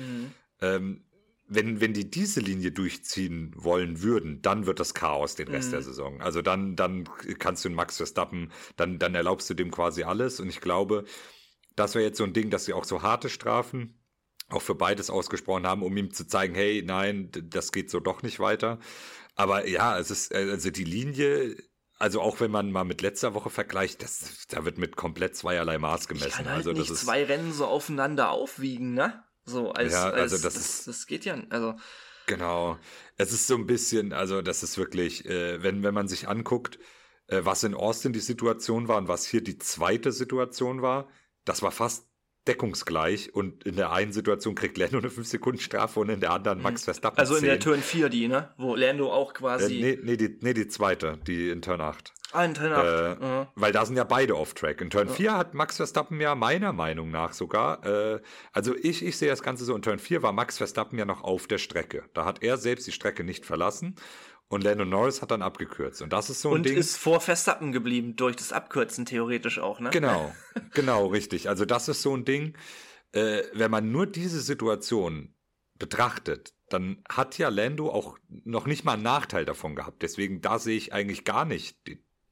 wenn die diese Linie durchziehen wollen würden, dann wird das Chaos den Rest der Saison. Also dann kannst du Max Verstappen, dann erlaubst du dem quasi alles, und ich glaube, das wäre jetzt so ein Ding, dass sie auch so harte Strafen auch für beides ausgesprochen haben, um ihm zu zeigen, hey, nein, das geht so doch nicht weiter. Aber ja, es ist, also die Linie, also auch wenn man mal mit letzter Woche vergleicht, da wird mit komplett zweierlei Maß gemessen. Ich kann halt also nicht das ist 2 Rennen so aufeinander aufwiegen, ne? So das geht ja, also genau. Es ist so ein bisschen, also das ist wirklich, wenn man sich anguckt, was in Austin die Situation war und was hier die zweite Situation war, das war fast deckungsgleich, und in der einen Situation kriegt Lando eine 5-Sekunden-Strafe und in der anderen Max Verstappen 10. Also in der Turn 4 die, ne? Wo Lando auch quasi... die zweite, die in Turn 8. In Turn 8. Weil da sind ja beide off-track. In Turn 4 hat Max Verstappen ja meiner Meinung nach sogar, also ich sehe das Ganze so, in Turn 4 war Max Verstappen ja noch auf der Strecke. Da hat er selbst die Strecke nicht verlassen. Und Lando Norris hat dann abgekürzt. Und das ist so ein Ding. Und ist vor Verstappen geblieben, durch das Abkürzen theoretisch auch, ne? Genau, richtig. Also das ist so ein Ding, wenn man nur diese Situation betrachtet, dann hat ja Lando auch noch nicht mal einen Nachteil davon gehabt. Deswegen, da sehe ich eigentlich gar nicht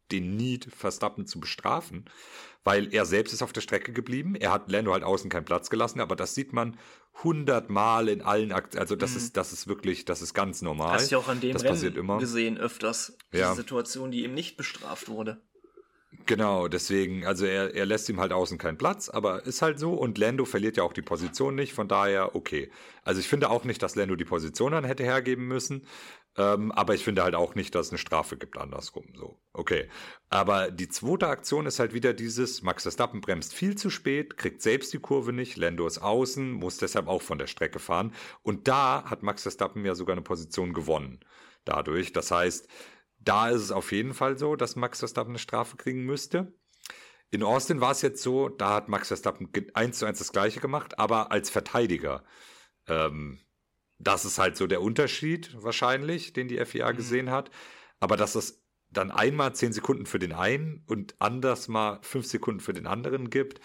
den Need, Verstappen zu bestrafen, weil er selbst ist auf der Strecke geblieben. Er hat Lando halt außen keinen Platz gelassen, aber das sieht man 100-mal in allen Aktionen. Also das ist wirklich, das ist ganz normal. Hast du ja auch an dem das Rennen passiert immer. gesehen öfters, diese Ja. Situation, die ihm nicht bestraft wurde. Genau, deswegen, also er lässt ihm halt außen keinen Platz, aber ist halt so und Lando verliert ja auch die Position nicht, von daher okay. Also ich finde auch nicht, dass Lando die Position dann hätte hergeben müssen, aber ich finde halt auch nicht, dass es eine Strafe gibt andersrum, so, okay. Aber die zweite Aktion ist halt wieder dieses, Max Verstappen bremst viel zu spät, kriegt selbst die Kurve nicht, Lando ist außen, muss deshalb auch von der Strecke fahren und da hat Max Verstappen ja sogar eine Position gewonnen dadurch, das heißt, da ist es auf jeden Fall so, dass Max Verstappen eine Strafe kriegen müsste. In Austin war es jetzt so, da hat Max Verstappen 1:1 das Gleiche gemacht, aber als Verteidiger. Das ist halt so der Unterschied wahrscheinlich, den die FIA gesehen hat. Aber dass es dann einmal 10 Sekunden für den einen und anders mal 5 Sekunden für den anderen gibt,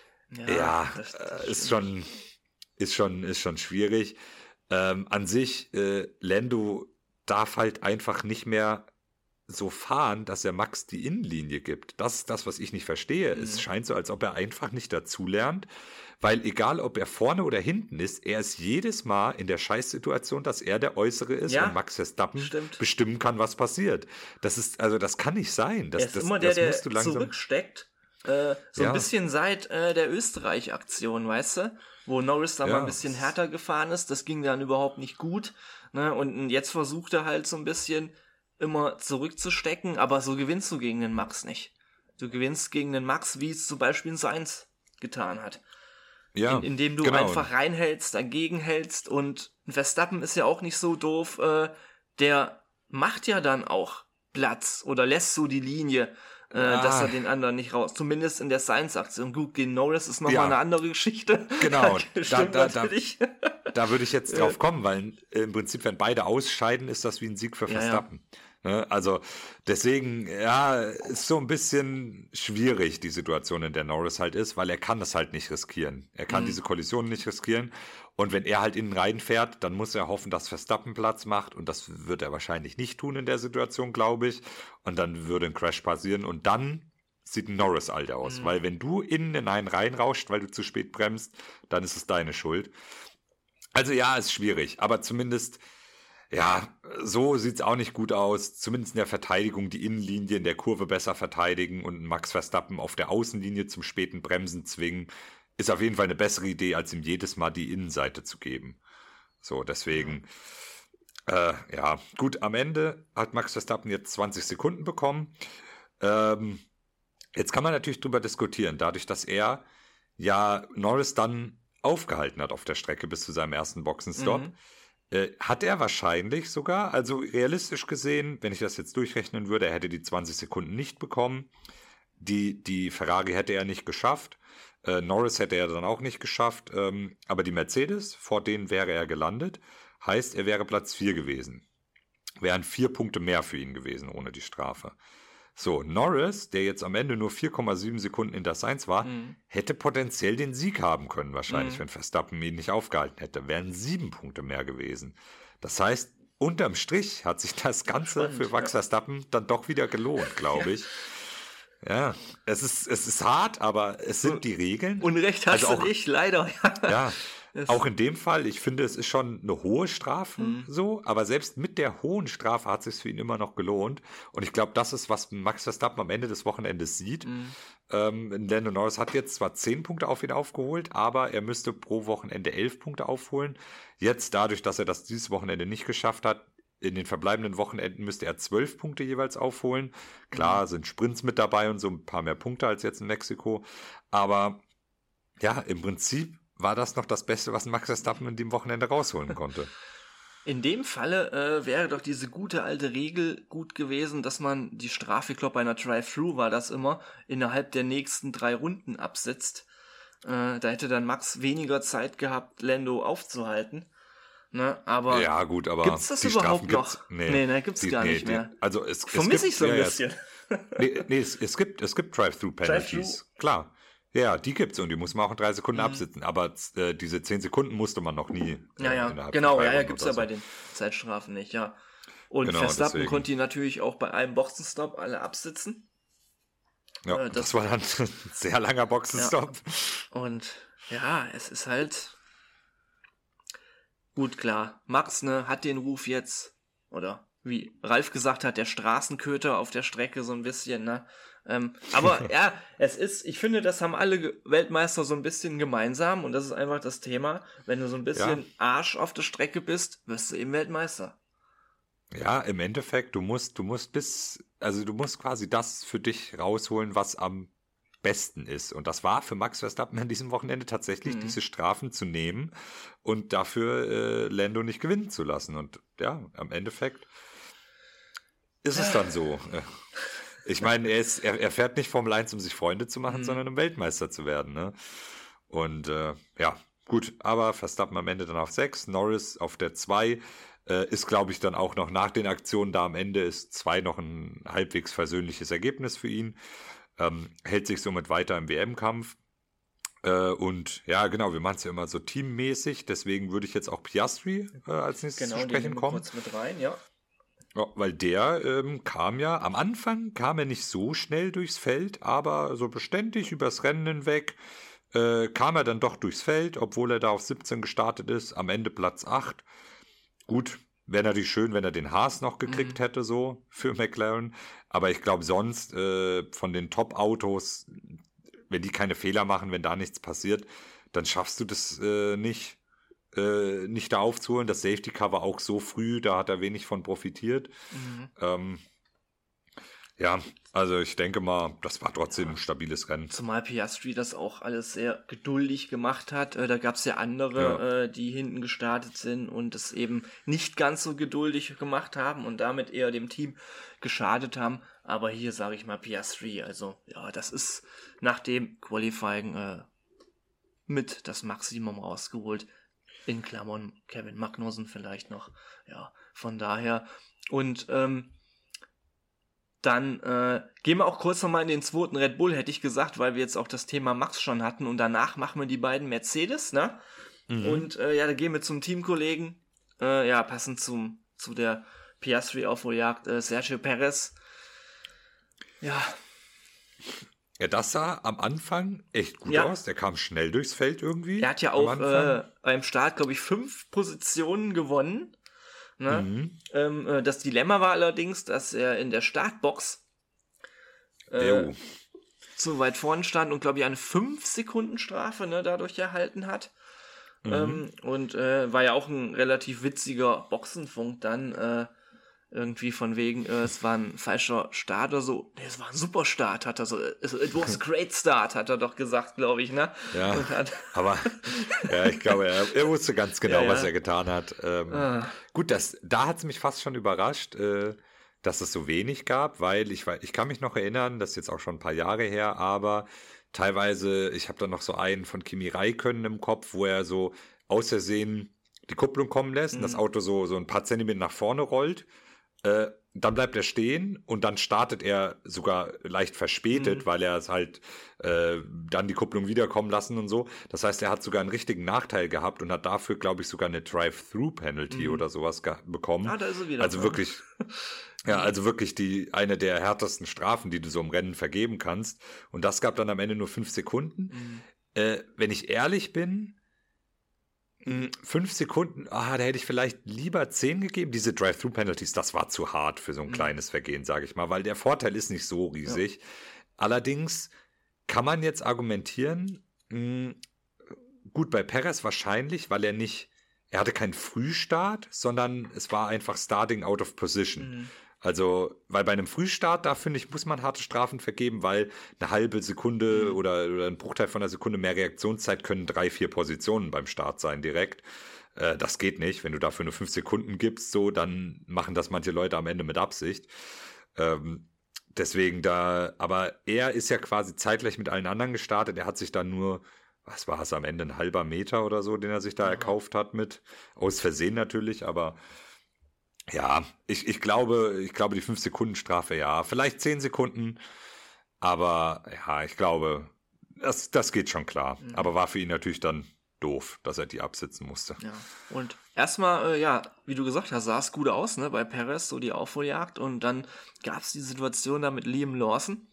ist schon schwierig. An sich, Lando darf halt einfach nicht mehr so fahren, dass er Max die Innenlinie gibt. Das ist das, was ich nicht verstehe. Es scheint so, als ob er einfach nicht dazulernt, weil egal, ob er vorne oder hinten ist, er ist jedes Mal in der Scheißsituation, dass er der Äußere ist und Max Verstappen bestimmen kann, was passiert. Das kann nicht sein. Er ist immer der zurücksteckt. Ein bisschen seit der Österreich-Aktion, weißt du? Wo Norris da mal ein bisschen härter gefahren ist. Das ging dann überhaupt nicht gut. Ne? Und jetzt versucht er halt so ein bisschen immer zurückzustecken, aber so gewinnst du gegen den Max nicht. Du gewinnst gegen den Max, wie es zum Beispiel in Sainz getan hat. Ja, indem du einfach reinhältst, dagegen hältst und Verstappen ist ja auch nicht so doof, der macht ja dann auch Platz oder lässt so die Linie, dass er den anderen nicht raus, zumindest in der Sainz-Aktion. Gut, gegen Norris ist nochmal eine andere Geschichte. Genau, da würde ich jetzt drauf kommen, weil im Prinzip, wenn beide ausscheiden, ist das wie ein Sieg für Verstappen. Also deswegen, ist so ein bisschen schwierig die Situation, in der Norris halt ist, weil er kann das halt nicht riskieren. Er kann diese Kollision nicht riskieren und wenn er halt innen reinfährt, dann muss er hoffen, dass Verstappen Platz macht und das wird er wahrscheinlich nicht tun in der Situation, glaube ich. Und dann würde ein Crash passieren und dann sieht ein Norris alt aus, weil wenn du innen in einen reinrauscht, weil du zu spät bremst, dann ist es deine Schuld. Also ist schwierig, aber zumindest so sieht's auch nicht gut aus. Zumindest in der Verteidigung die Innenlinie in der Kurve besser verteidigen und Max Verstappen auf der Außenlinie zum späten Bremsen zwingen, ist auf jeden Fall eine bessere Idee, als ihm jedes Mal die Innenseite zu geben. So, deswegen, gut, am Ende hat Max Verstappen jetzt 20 Sekunden bekommen. Jetzt kann man natürlich drüber diskutieren, dadurch, dass er Norris dann aufgehalten hat auf der Strecke bis zu seinem ersten Boxenstopp. Hat er wahrscheinlich sogar, also realistisch gesehen, wenn ich das jetzt durchrechnen würde, er hätte die 20 Sekunden nicht bekommen. Die Ferrari hätte er nicht geschafft. Norris hätte er dann auch nicht geschafft. Aber die Mercedes, vor denen wäre er gelandet. Heißt, er wäre Platz 4 gewesen. Wären 4 Punkte mehr für ihn gewesen ohne die Strafe. So, Norris, der jetzt am Ende nur 4,7 Sekunden hinter Sainz war, hätte potenziell den Sieg haben können wahrscheinlich, wenn Verstappen ihn nicht aufgehalten hätte. Wären 7 Punkte mehr gewesen. Das heißt, unterm Strich hat sich das Ganze für Max Verstappen dann doch wieder gelohnt, glaube ich. Ja, es ist hart, aber es sind die Regeln. Unrecht hast du nicht, leider. Ja, auch in dem Fall, ich finde, es ist schon eine hohe Strafe, so, aber selbst mit der hohen Strafe hat es sich für ihn immer noch gelohnt. Und ich glaube, das ist, was Max Verstappen am Ende des Wochenendes sieht. Lando Norris hat jetzt zwar 10 Punkte auf ihn aufgeholt, aber er müsste pro Wochenende 11 Punkte aufholen. Jetzt dadurch, dass er das dieses Wochenende nicht geschafft hat, in den verbleibenden Wochenenden müsste er 12 Punkte jeweils aufholen. Klar, sind Sprints mit dabei und so ein paar mehr Punkte als jetzt in Mexiko. Aber im Prinzip war das noch das Beste, was Max Verstappen in dem Wochenende rausholen konnte. In dem Falle wäre doch diese gute alte Regel gut gewesen, dass man die Strafe, ich glaube bei einer Drive-Thru war das immer, innerhalb der nächsten 3 Runden absetzt. Da hätte dann Max weniger Zeit gehabt, Lando aufzuhalten. Ne, aber ja, gut, aber gibt's das überhaupt noch? Nee, gibt's gar nicht mehr. Also vermisse ich so ein bisschen. Es gibt Drive-Thru-Penalties, klar. Ja, die gibt's und die muss man auch in 3 Sekunden absitzen, aber diese 10 Sekunden musste man noch nie. Genau, gibt's ja bei den Zeitstrafen nicht, Und Genau, Verstappen deswegen. konnte ihn natürlich auch bei einem Boxenstopp alle absitzen. Ja, das war dann ein sehr langer Boxenstopp. Und ja, es ist halt gut, klar. Max, ne, hat den Ruf jetzt, oder wie Ralf gesagt hat, der Straßenköter auf der Strecke so ein bisschen, ne? Aber ja, ich finde, das haben alle Weltmeister so ein bisschen gemeinsam und das ist einfach das Thema. Wenn du so ein bisschen Arsch auf der Strecke bist, wirst du eben Weltmeister. Ja, im Endeffekt, du musst quasi das für dich rausholen, was am besten ist. Und das war für Max Verstappen an diesem Wochenende tatsächlich, diese Strafen zu nehmen und dafür Lando nicht gewinnen zu lassen. Und ja, am Endeffekt ist es dann so. Ich meine, er fährt nicht Formel 1, um sich Freunde zu machen, sondern um Weltmeister zu werden. Ne? Und ja, gut, aber Verstappen am Ende dann auf 6, Norris auf der 2, ist, glaube ich, dann auch noch nach den Aktionen da am Ende ist 2 noch ein halbwegs versöhnliches Ergebnis für ihn. Hält sich somit weiter im WM-Kampf. Und ja, genau, wir machen es ja immer so teammäßig, deswegen würde ich jetzt auch Piastri als nächstes zu sprechen kommen. Kurz mit rein, ja. Ja, weil der am Anfang kam er nicht so schnell durchs Feld, aber so beständig übers Rennen hinweg kam er dann doch durchs Feld, obwohl er da auf 17 gestartet ist, am Ende Platz 8. Gut, wäre natürlich schön, wenn er den Haas noch gekriegt hätte, so für McLaren. Aber ich glaube sonst von den Top-Autos, wenn die keine Fehler machen, wenn da nichts passiert, dann schaffst du das nicht da aufzuholen. Das Safety Car war auch so früh, da hat er wenig von profitiert. Ja, also ich denke mal, das war trotzdem ein stabiles Rennen. Zumal Piastri das auch alles sehr geduldig gemacht hat. Da gab es ja andere, die hinten gestartet sind und es eben nicht ganz so geduldig gemacht haben und damit eher dem Team geschadet haben. Aber hier sage ich mal Piastri, also ja, das ist nach dem Qualifying mit das Maximum rausgeholt. In Klammern Kevin Magnussen vielleicht noch. Ja, von daher. Und dann gehen wir auch kurz nochmal in den zweiten Red Bull, hätte ich gesagt, weil wir jetzt auch das Thema Max schon hatten. Und danach machen wir die beiden Mercedes, ne? Und ja, da gehen wir zum Teamkollegen. Ja, passend zu der Piastri-Aufholjagd, Sergio Perez. Ja. Ja, das sah am Anfang echt gut aus. Der kam schnell durchs Feld irgendwie. Er hat ja auch beim Start, glaube ich, 5 Positionen gewonnen. Ne? Das Dilemma war allerdings, dass er in der Startbox zu weit vorne stand und, glaube ich, eine 5-Sekunden-Strafe dadurch erhalten hat. Und war ja auch ein relativ witziger Boxenfunk dann, irgendwie von wegen, es war ein falscher Start oder so. Nee, es war ein super Start, hat er so. It was a great start, hat er doch gesagt, glaube ich, ne? Ja, aber ja, ich glaube, er wusste ganz genau, was er getan hat. Gut, da hat es mich fast schon überrascht, dass es so wenig gab, weil ich kann mich noch erinnern, das ist jetzt auch schon ein paar Jahre her, aber teilweise, ich habe da noch so einen von Kimi Räikkönen im Kopf, wo er so aus Versehen die Kupplung kommen lässt und das Auto so ein paar Zentimeter nach vorne rollt. Dann bleibt er stehen und dann startet er sogar leicht verspätet, weil er es halt dann die Kupplung wiederkommen lassen und so. Das heißt, er hat sogar einen richtigen Nachteil gehabt und hat dafür, glaube ich, sogar eine Drive-Through-Penalty oder sowas bekommen. Ah, da ist er wieder. Also wirklich, also wirklich eine der härtesten Strafen, die du so im Rennen vergeben kannst. Und das gab dann am Ende nur 5 Sekunden. Wenn ich ehrlich bin, 5 Sekunden, da hätte ich vielleicht lieber 10 gegeben. Diese Drive-Through-Penalties, das war zu hart für so ein kleines Vergehen, sage ich mal, weil der Vorteil ist nicht so riesig. Ja. Allerdings kann man jetzt argumentieren, gut, bei Perez wahrscheinlich, weil er hatte keinen Frühstart, sondern es war einfach Starting out of position. Also, weil bei einem Frühstart, da finde ich, muss man harte Strafen vergeben, weil eine halbe Sekunde oder ein Bruchteil von einer Sekunde mehr Reaktionszeit können 3-4 Positionen beim Start sein direkt. Das geht nicht. Wenn du dafür nur 5 Sekunden gibst, dann machen das manche Leute am Ende mit Absicht. Deswegen aber er ist ja quasi zeitgleich mit allen anderen gestartet. Er hat sich dann nur, was war es am Ende, ein halber Meter oder so, den er sich da erkauft hat aus Versehen natürlich, aber ja, ich glaube, die 5-Sekunden-Strafe, ja, vielleicht 10 Sekunden, aber ja, ich glaube, das geht schon klar. Aber war für ihn natürlich dann doof, dass er die absitzen musste. Ja, und erstmal, wie du gesagt hast, sah es gut aus, ne, bei Perez, so die Aufholjagd. Und dann gab es die Situation da mit Liam Lawson.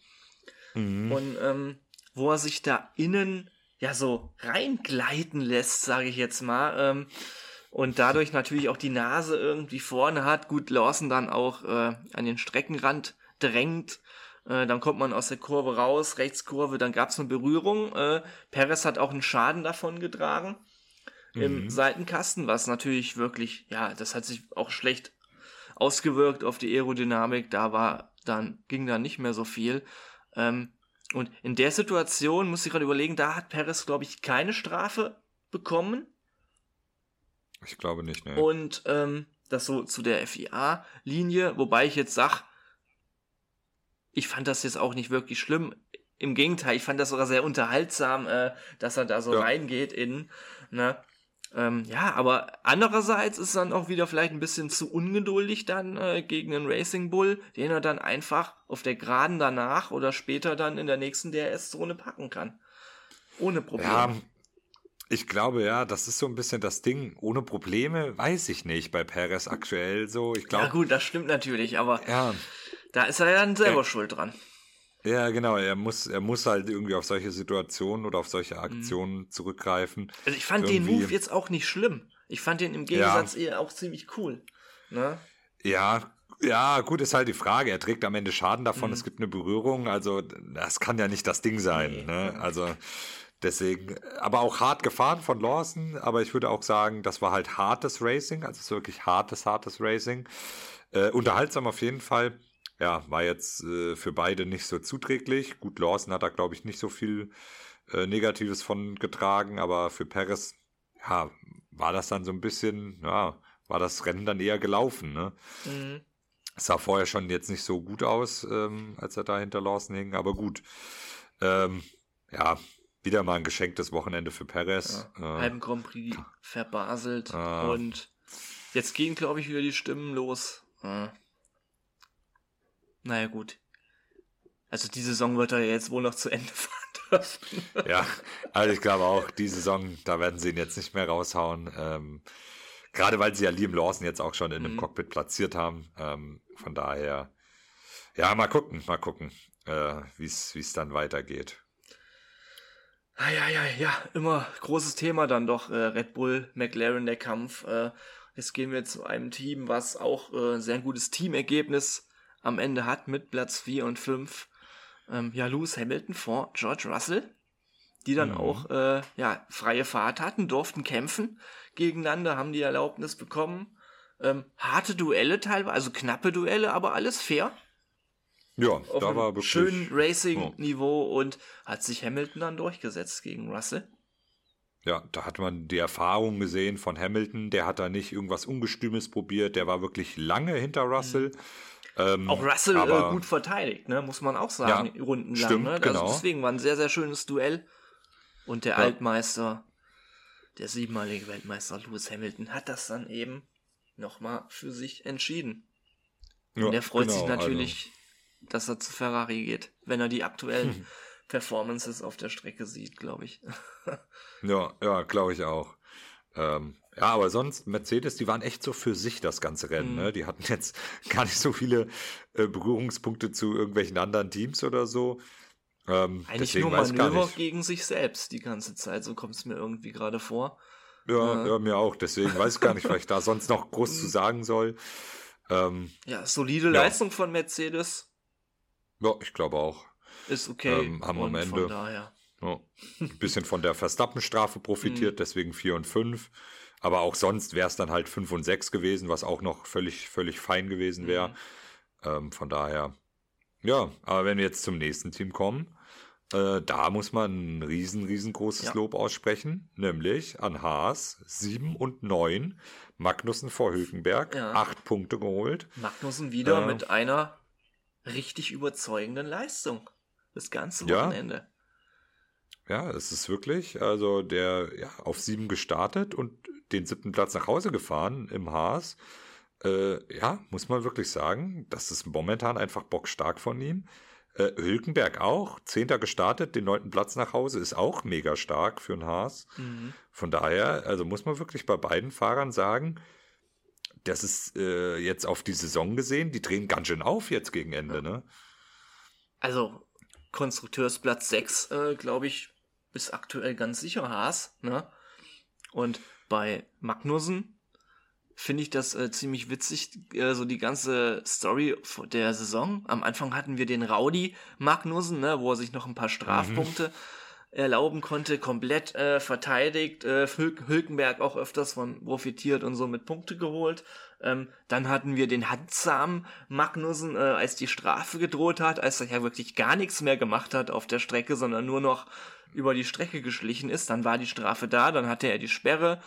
Und wo er sich da innen so reingleiten lässt, sage ich jetzt mal. Und dadurch natürlich auch die Nase irgendwie vorne hat. Gut, Lawson dann auch an den Streckenrand drängt. Dann kommt man aus der Kurve raus, Rechtskurve, dann gab es eine Berührung. Perez hat auch einen Schaden davon getragen im Seitenkasten, was natürlich wirklich, das hat sich auch schlecht ausgewirkt auf die Aerodynamik. Ging da nicht mehr so viel. Und in der Situation, muss ich gerade überlegen, da hat Perez, glaube ich, keine Strafe bekommen. Ich glaube nicht, ne. Und das so zu der FIA-Linie, wobei ich jetzt sage, ich fand das jetzt auch nicht wirklich schlimm. Im Gegenteil, ich fand das sogar sehr unterhaltsam, dass er da so reingeht innen. Ne? Aber andererseits ist dann auch wieder vielleicht ein bisschen zu ungeduldig dann gegen den Racing Bull, den er dann einfach auf der Geraden danach oder später dann in der nächsten DRS-Zone packen kann. Ohne Probleme. Ja, ich glaube, das ist so ein bisschen das Ding. Ohne Probleme weiß ich nicht bei Perez aktuell so. Ich glaube, ja gut, das stimmt natürlich, aber da ist er ja dann selber schuld dran. Ja, genau. Er muss halt irgendwie auf solche Situationen oder auf solche Aktionen zurückgreifen. Also ich fand den Move jetzt auch nicht schlimm. Ich fand den im Gegensatz eher auch ziemlich cool. Ne? Ja, gut, ist halt die Frage. Er trägt am Ende Schaden davon, es gibt eine Berührung. Also das kann ja nicht das Ding sein. Nee. Ne? Also deswegen, aber auch hart gefahren von Lawson. Aber ich würde auch sagen, das war halt hartes Racing. Also es ist wirklich hartes Racing. Unterhaltsam auf jeden Fall. Ja, war jetzt für beide nicht so zuträglich. Gut, Lawson hat da, glaube ich, nicht so viel Negatives von getragen, aber für Perez, war das dann so ein bisschen, war das Rennen dann eher gelaufen, ne? Es sah vorher schon jetzt nicht so gut aus, als er da hinter Lawson hing, aber gut. Wieder mal ein geschenktes Wochenende für Perez. Halben Grand Prix verbaselt und jetzt gehen, glaube ich, wieder die Stimmen los. Naja, gut. Also die Saison wird er jetzt wohl noch zu Ende fahren dürfen. Ja, also ich glaube auch, die Saison, da werden sie ihn jetzt nicht mehr raushauen. Gerade weil sie ja Liam Lawson jetzt auch schon in einem Cockpit platziert haben. Von daher, mal gucken, wie es dann weitergeht. Ja, immer großes Thema dann doch. Red Bull, McLaren, der Kampf. Jetzt gehen wir zu einem Team, was auch sehr gutes Teamergebnis am Ende hat mit Platz 4 und 5. Lewis Hamilton vor George Russell, die dann auch freie Fahrt hatten, durften kämpfen gegeneinander, haben die Erlaubnis bekommen. Harte Duelle teilweise, also knappe Duelle, aber alles fair. Ja, auf da war wirklich schönen Racing-Niveau und hat sich Hamilton dann durchgesetzt gegen Russell. Ja, da hat man die Erfahrung gesehen von Hamilton, der hat da nicht irgendwas Ungestümes probiert, der war wirklich lange hinter Russell. Auch Russell gut verteidigt, ne, muss man auch sagen, rundenlang. Stimmt, ne? genau. Also deswegen war ein sehr, sehr schönes Duell. Und der Altmeister, der 7-malige Weltmeister Lewis Hamilton, hat das dann eben nochmal für sich entschieden. Und der freut sich natürlich, dass er zu Ferrari geht, wenn er die aktuellen Performances auf der Strecke sieht, glaube ich. Ja, glaube ich auch. Aber sonst, Mercedes, die waren echt so für sich das ganze Rennen. Ne? Die hatten jetzt gar nicht so viele Berührungspunkte zu irgendwelchen anderen Teams oder so. Eigentlich nur Manöver gegen sich selbst die ganze Zeit, so kommt es mir irgendwie gerade vor. Ja, mir auch. Deswegen weiß ich gar nicht, was ich da sonst noch groß zu sagen soll. Solide Leistung von Mercedes. Ja, ich glaube auch. Ist okay. Haben am Ende von daher. Ein bisschen von der Verstappen-Strafe profitiert, deswegen 4 und 5. Aber auch sonst wäre es dann halt 5 und 6 gewesen, was auch noch völlig fein gewesen wäre. Von daher, aber wenn wir jetzt zum nächsten Team kommen, da muss man ein riesengroßes Lob aussprechen, nämlich an Haas 7 und 9, Magnussen vor Hülkenberg, 8 Punkte geholt. Magnussen wieder mit einer richtig überzeugenden Leistung. Das ganze Wochenende. Ja, es ist wirklich, also der auf 7 gestartet und den 7. Platz nach Hause gefahren im Haas. Muss man wirklich sagen, das ist momentan einfach bockstark von ihm. Hülkenberg auch, 10. gestartet, den 9. Platz nach Hause, ist auch mega stark für einen Haas. Von daher, also muss man wirklich bei beiden Fahrern sagen, das ist jetzt auf die Saison gesehen, die drehen ganz schön auf jetzt gegen Ende, ne? Also, Konstrukteursplatz 6, glaube ich, ist aktuell ganz sicher Haas, ne? Und bei Magnussen finde ich das ziemlich witzig, so die ganze Story der Saison. Am Anfang hatten wir den Rowdy Magnussen, ne, wo er sich noch ein paar Strafpunkte erlauben konnte, komplett verteidigt, Hülkenberg auch öfters von profitiert und so mit Punkte geholt. Dann hatten wir den handsamen Magnussen, als die Strafe gedroht hat, als er ja wirklich gar nichts mehr gemacht hat auf der Strecke, sondern nur noch über die Strecke geschlichen ist. Dann war die Strafe da, dann hatte er die Sperre.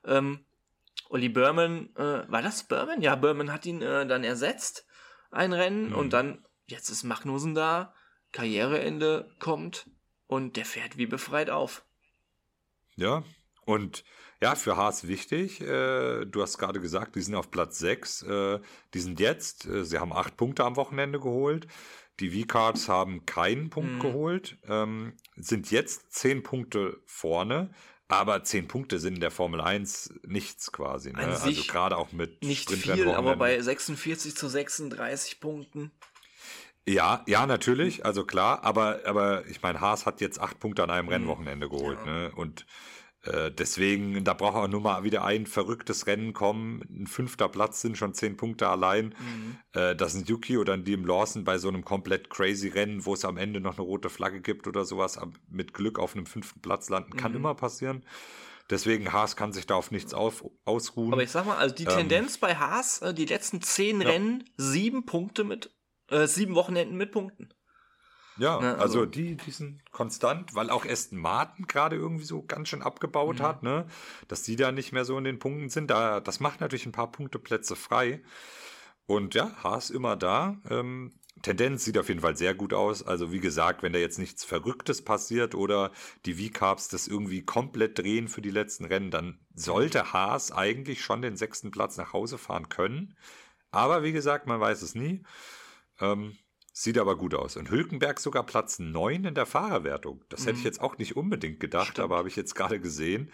Olli Burman, war das Burman? Ja, Burman hat ihn dann ersetzt, ein Rennen, und dann, jetzt ist Magnussen da, Karriereende kommt und der fährt wie befreit auf. Ja, und ja, für Haas wichtig, du hast gerade gesagt, die sind auf Platz 6, die sind jetzt, sie haben 8 Punkte am Wochenende geholt, die V-Carbs haben keinen Punkt geholt, sind jetzt 10 Punkte vorne. Aber 10 Punkte sind in der Formel 1 nichts quasi. Ne? Also gerade auch mit nicht viel, aber bei 46 zu 36 Punkten. Ja, natürlich, also klar. Aber ich meine, Haas hat jetzt 8 Punkte an einem Rennwochenende geholt. Ja. Ne? Und deswegen, da braucht er nur mal wieder ein verrücktes Rennen kommen. Ein 5. Platz sind schon 10 Punkte allein. Dass ein Yuki oder ein Liam Lawson bei so einem komplett crazy Rennen, wo es am Ende noch eine rote Flagge gibt oder sowas, mit Glück auf einem 5. Platz landen, kann immer passieren. Deswegen, Haas kann sich da auf nichts ausruhen. Aber ich sag mal, also die Tendenz bei Haas, die letzten 10 Rennen, 7 Punkte mit, 7 Wochenenden mit Punkten. Ja, also die sind konstant, weil auch Aston Martin gerade irgendwie so ganz schön abgebaut hat, ne? Dass die da nicht mehr so in den Punkten sind. Das macht natürlich ein paar Punkteplätze frei. Und ja, Haas immer da. Tendenz sieht auf jeden Fall sehr gut aus. Also wie gesagt, wenn da jetzt nichts Verrücktes passiert oder die V-Carbs das irgendwie komplett drehen für die letzten Rennen, dann sollte Haas eigentlich schon den 6. Platz nach Hause fahren können. Aber wie gesagt, man weiß es nie. Sieht aber gut aus. Und Hülkenberg sogar Platz 9 in der Fahrerwertung. Das hätte ich jetzt auch nicht unbedingt gedacht, aber habe ich jetzt gerade gesehen.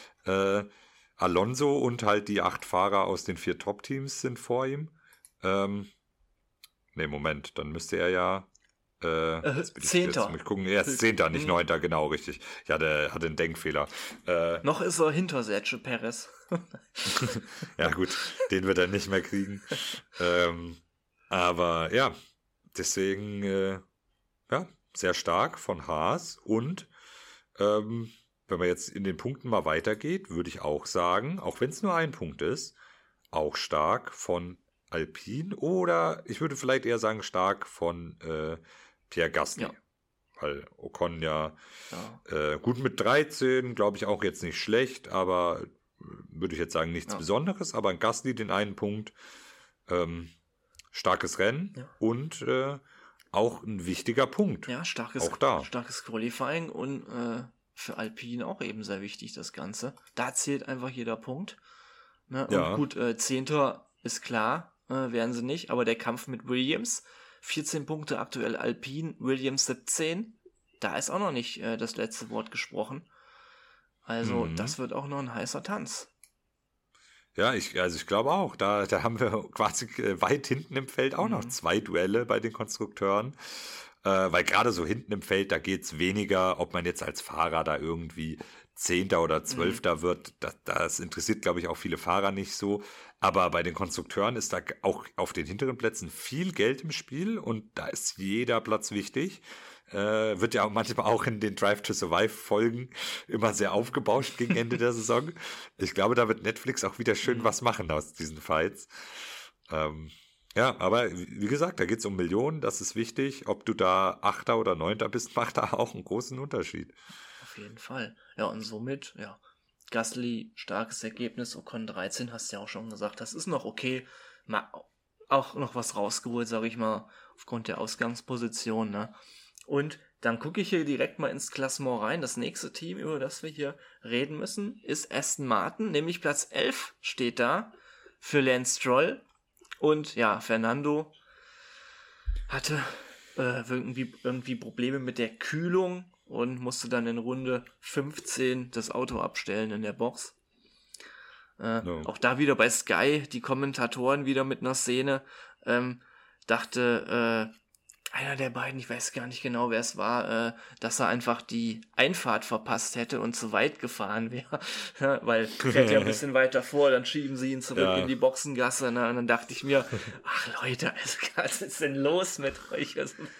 Alonso und halt die 8 Fahrer aus den 4 Top-Teams sind vor ihm. Moment, dann müsste er ja 10. Jetzt muss ich gucken. Er ist 10., nicht 9., genau, richtig. Ja, der hatte einen Denkfehler. Noch ist er hinter Sergio Perez. Ja gut, den wird er nicht mehr kriegen. Aber ja, deswegen, ja, sehr stark von Haas. Und wenn man jetzt in den Punkten mal weitergeht, würde ich auch sagen, auch wenn es nur ein Punkt ist, auch stark von Alpine oder ich würde vielleicht eher sagen stark von Pierre Gasly. Ja. Weil Ocon gut mit 13, glaube ich auch jetzt nicht schlecht, aber würde ich jetzt sagen nichts Besonderes, aber an Gasly den einen Punkt, starkes Rennen und auch ein wichtiger Punkt. Ja, starkes Qualifying und für Alpine auch eben sehr wichtig das Ganze. Da zählt einfach jeder Punkt. Ne? Und gut, 10. ist klar, werden sie nicht, aber der Kampf mit Williams, 14 Punkte aktuell Alpine, Williams 17, da ist auch noch nicht das letzte Wort gesprochen. Also das wird auch noch ein heißer Tanz. Ja, ich glaube auch, da haben wir quasi weit hinten im Feld auch noch 2 Duelle bei den Konstrukteuren, weil gerade so hinten im Feld, da geht's weniger, ob man jetzt als Fahrer da irgendwie 10. oder 12. wird, das interessiert, glaube ich, auch viele Fahrer nicht so. Aber bei den Konstrukteuren ist da auch auf den hinteren Plätzen viel Geld im Spiel und da ist jeder Platz wichtig. Wird ja auch manchmal auch in den Drive to Survive Folgen immer sehr aufgebauscht gegen Ende der Saison. Ich glaube, da wird Netflix auch wieder schön was machen aus diesen Fights. Ja, aber wie gesagt, da geht's um Millionen, das ist wichtig. Ob du da 8. oder 9. bist, macht da auch einen großen Unterschied. Auf jeden Fall. Ja, und somit, ja, Gasly, starkes Ergebnis, Ocon 13, hast du ja auch schon gesagt, das ist noch okay. Auch noch was rausgeholt, sage ich mal, aufgrund der Ausgangsposition, ne? Und dann gucke ich hier direkt mal ins Klassement rein. Das nächste Team, über das wir hier reden müssen, ist Aston Martin, nämlich Platz 11 steht da für Lance Stroll. Und ja, Fernando hatte irgendwie Probleme mit der Kühlung und musste dann in Runde 15 das Auto abstellen in der Box. Auch da wieder bei Sky, die Kommentatoren wieder mit einer Szene, dachte einer der beiden, ich weiß gar nicht genau, wer es war, dass er einfach die Einfahrt verpasst hätte und zu weit gefahren wäre. Weil er fährt ja ein bisschen weiter vor, dann schieben sie ihn zurück in die Boxengasse. Ne? Und dann dachte ich mir, ach Leute, was ist denn los mit euch?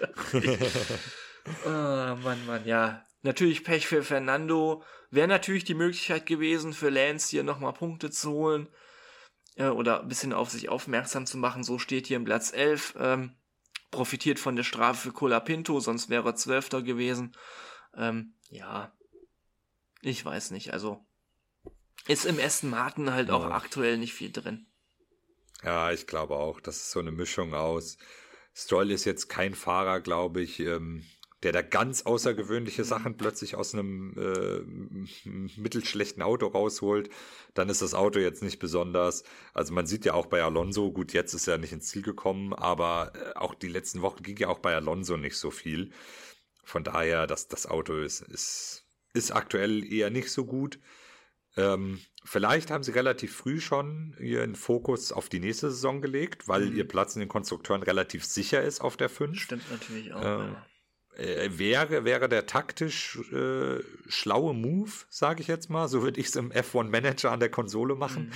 Oh, Mann, ja. Natürlich Pech für Fernando. Wäre natürlich die Möglichkeit gewesen, für Lance hier nochmal Punkte zu holen. Oder ein bisschen auf sich aufmerksam zu machen. So steht hier im Platz 11. Profitiert von der Strafe für Colapinto, sonst wäre er 12. gewesen. Ja, ich weiß nicht. Also ist im Aston Martin halt auch aktuell nicht viel drin. Ja, ich glaube auch. Das ist so eine Mischung aus. Stroll ist jetzt kein Fahrer, glaube ich, der da ganz außergewöhnliche Sachen plötzlich aus einem mittelschlechten Auto rausholt, dann ist das Auto jetzt nicht besonders. Also man sieht ja auch bei Alonso, gut, jetzt ist er nicht ins Ziel gekommen, aber auch die letzten Wochen ging ja auch bei Alonso nicht so viel. Von daher, das Auto ist aktuell eher nicht so gut. Vielleicht haben sie relativ früh schon ihren Fokus auf die nächste Saison gelegt, weil ihr Platz in den Konstrukteuren relativ sicher ist auf der 5. Stimmt natürlich auch, ja. Wäre der taktisch schlaue Move, sage ich jetzt mal. So würde ich es im F1 Manager an der Konsole machen.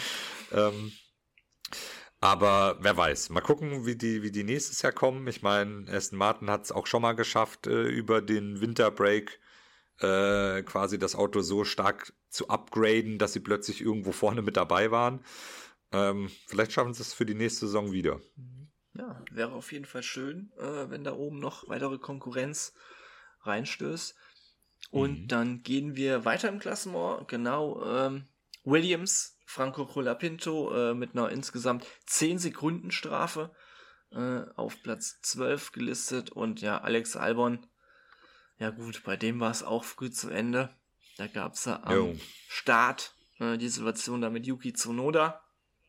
Aber wer weiß. Mal gucken, wie die nächstes Jahr kommen. Ich meine, Aston Martin hat es auch schon mal geschafft, über den Winterbreak quasi das Auto so stark zu upgraden, dass sie plötzlich irgendwo vorne mit dabei waren. Vielleicht schaffen sie es für die nächste Saison wieder. Ja, wäre auf jeden Fall schön, wenn da oben noch weitere Konkurrenz reinstößt. Und dann gehen wir weiter im Klassement. Genau, Williams, Franco Colapinto mit einer insgesamt 10 Sekunden Strafe auf Platz 12 gelistet. Und ja, Alex Albon, ja gut, bei dem war es auch früh zu Ende. Da gab es ja am Start die Situation da mit Yuki Tsunoda.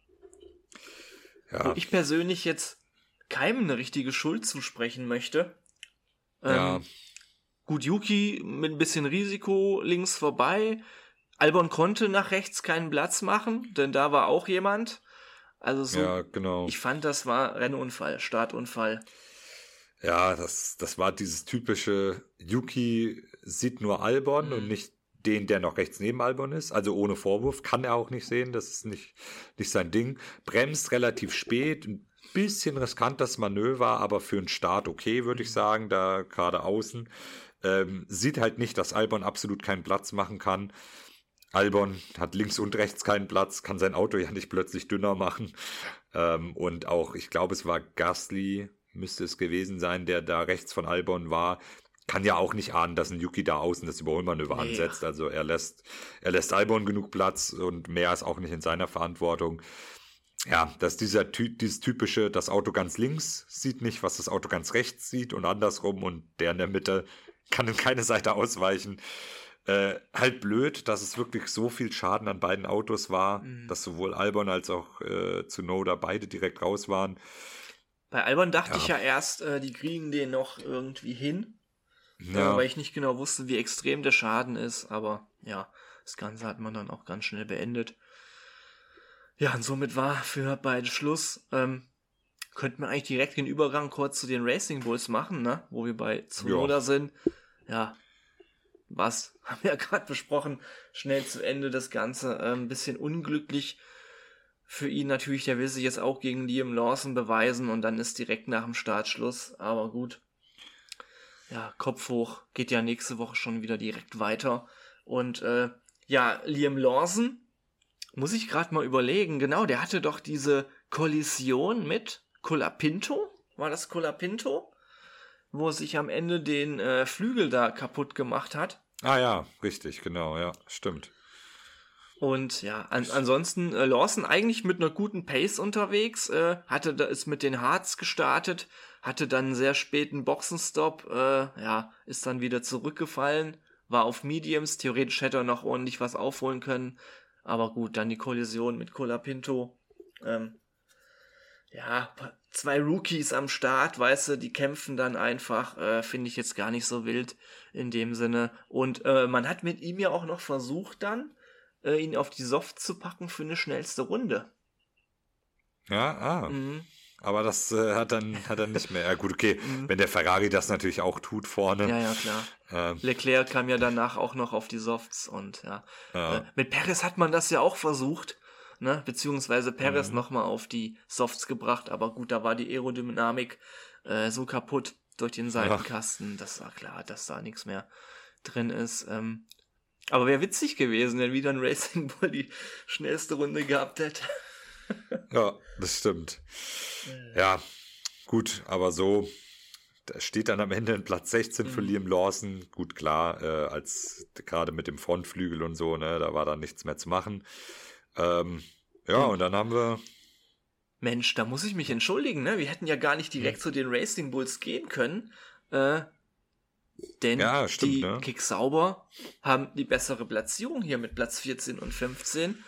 Ja. Wo ich persönlich jetzt keinem eine richtige Schuld zusprechen möchte. Gut, Yuki mit ein bisschen Risiko links vorbei. Albon konnte nach rechts keinen Platz machen, denn da war auch jemand. Also so, ja, genau. Ich fand, das war Rennunfall, Startunfall. Ja, das war dieses typische, Yuki sieht nur Albon und nicht den, der noch rechts neben Albon ist. Also ohne Vorwurf, kann er auch nicht sehen, das ist nicht sein Ding. Bremst relativ spät, ein bisschen riskantes Manöver, aber für einen Start okay, würde ich sagen, da gerade außen. Sieht halt nicht, dass Albon absolut keinen Platz machen kann. Albon hat links und rechts keinen Platz, kann sein Auto ja nicht plötzlich dünner machen. Und auch, ich glaube, es war Gasly, müsste es gewesen sein, der da rechts von Albon war. Kann ja auch nicht ahnen, dass ein Yuki da außen das Überholmanöver ansetzt. Also er lässt Albon genug Platz und mehr ist auch nicht in seiner Verantwortung. Ja, dass dieses typische, das Auto ganz links sieht nicht, was das Auto ganz rechts sieht und andersrum und der in der Mitte kann in keine Seite ausweichen. Halt blöd, dass es wirklich so viel Schaden an beiden Autos war, dass sowohl Albon als auch Tsunoda beide direkt raus waren. Bei Albon dachte ich ja erst, die kriegen den noch irgendwie hin, weil ich nicht genau wusste, wie extrem der Schaden ist, aber ja, das Ganze hat man dann auch ganz schnell beendet. Ja, und somit war für beide Schluss. Könnten wir eigentlich direkt den Übergang kurz zu den Racing Bulls machen, ne? Wo wir bei Tsunoda sind. Ja, was haben wir ja gerade besprochen. Schnell zu Ende das Ganze. Ein bisschen unglücklich für ihn natürlich. Der will sich jetzt auch gegen Liam Lawson beweisen und dann ist direkt nach dem Start Schluss. Aber gut. Ja, Kopf hoch. Geht ja nächste Woche schon wieder direkt weiter. Und ja, Liam Lawson. Muss ich gerade mal überlegen, genau, der hatte doch diese Kollision mit Colapinto, war das Colapinto? Wo er sich am Ende den Flügel da kaputt gemacht hat. Ah ja, richtig, genau, ja, stimmt. Und ja, ansonsten Lawson eigentlich mit einer guten Pace unterwegs, ist mit den Hards gestartet, hatte dann einen sehr späten Boxenstopp, ist dann wieder zurückgefallen, war auf Mediums, theoretisch hätte er noch ordentlich was aufholen können. Aber gut, dann die Kollision mit Colapinto. 2 Rookies am Start, weißt du, die kämpfen dann einfach, finde ich jetzt gar nicht so wild in dem Sinne. Und man hat mit ihm ja auch noch versucht dann, ihn auf die Soft zu packen für eine schnellste Runde. Ja, aber das hat dann nicht mehr. Ja gut, okay, wenn der Ferrari das natürlich auch tut vorne. Ja, klar. Leclerc kam ja danach auch noch auf die Softs und mit Perez hat man das ja auch versucht, ne? Beziehungsweise Perez nochmal auf die Softs gebracht, aber gut, da war die Aerodynamik so kaputt durch den Seitenkasten, das war klar, dass da nichts mehr drin ist. Aber wäre witzig gewesen, wenn wieder ein Racing Bull die schnellste Runde gehabt hätte. Ja, das stimmt. Ja, gut, aber so, da steht dann am Ende ein Platz 16 für Liam Lawson. Gut, klar, als gerade mit dem Frontflügel und so, ne, da war da nichts mehr zu machen. Und dann haben wir... Mensch, da muss ich mich entschuldigen, ne? Wir hätten ja gar nicht direkt zu den Racing Bulls gehen können, denn stimmt, die Kick Sauber haben die bessere Platzierung hier mit Platz 14 und 15.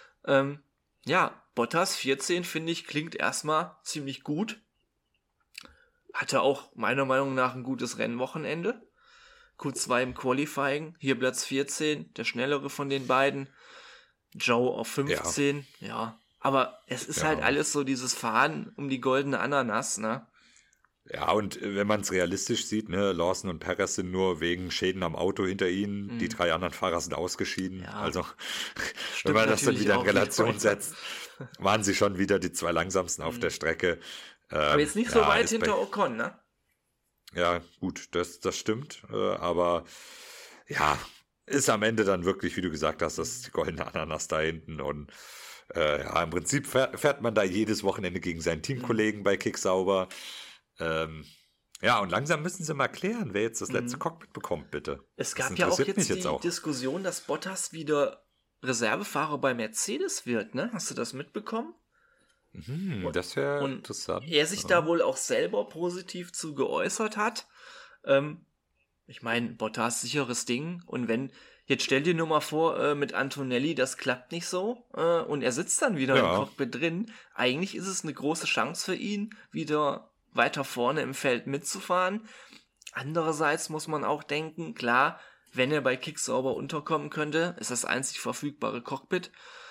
Bottas 14, finde ich, klingt erstmal ziemlich gut. Hatte auch meiner Meinung nach ein gutes Rennwochenende. Q2 im Qualifying, hier Platz 14, der schnellere von den beiden. Joe auf 15, aber es ist halt alles so dieses Fahren um die goldene Ananas, ne? Ja, und wenn man es realistisch sieht, ne, Lawson und Perez sind nur wegen Schäden am Auto hinter ihnen, die 3 anderen Fahrer sind ausgeschieden. Ja. Also, wenn man das dann wieder in Relation setzt, waren sie schon wieder die 2 langsamsten auf der Strecke. Aber jetzt nicht so weit hinter Ocon, ne? Ja, gut, das stimmt. Aber ja, ist am Ende dann wirklich, wie du gesagt hast, das ist die goldene Ananas da hinten. Und im Prinzip fährt man da jedes Wochenende gegen seinen Teamkollegen bei Kick Sauber. Und langsam müssen sie mal klären, wer jetzt das letzte Cockpit bekommt, bitte. Es gab ja auch jetzt die Diskussion, dass Bottas wieder Reservefahrer bei Mercedes wird, ne? Hast du das mitbekommen? Das wäre interessant. Er sich da wohl auch selber positiv zu geäußert hat. Ich meine, Bottas sicheres Ding. Und jetzt stell dir nur mal vor, mit Antonelli, das klappt nicht so. Und er sitzt dann wieder im Cockpit drin. Eigentlich ist es eine große Chance für ihn, wieder weiter vorne im Feld mitzufahren. Andererseits muss man auch denken, klar, wenn er bei Kick Sauber unterkommen könnte, ist das einzig verfügbare Cockpit.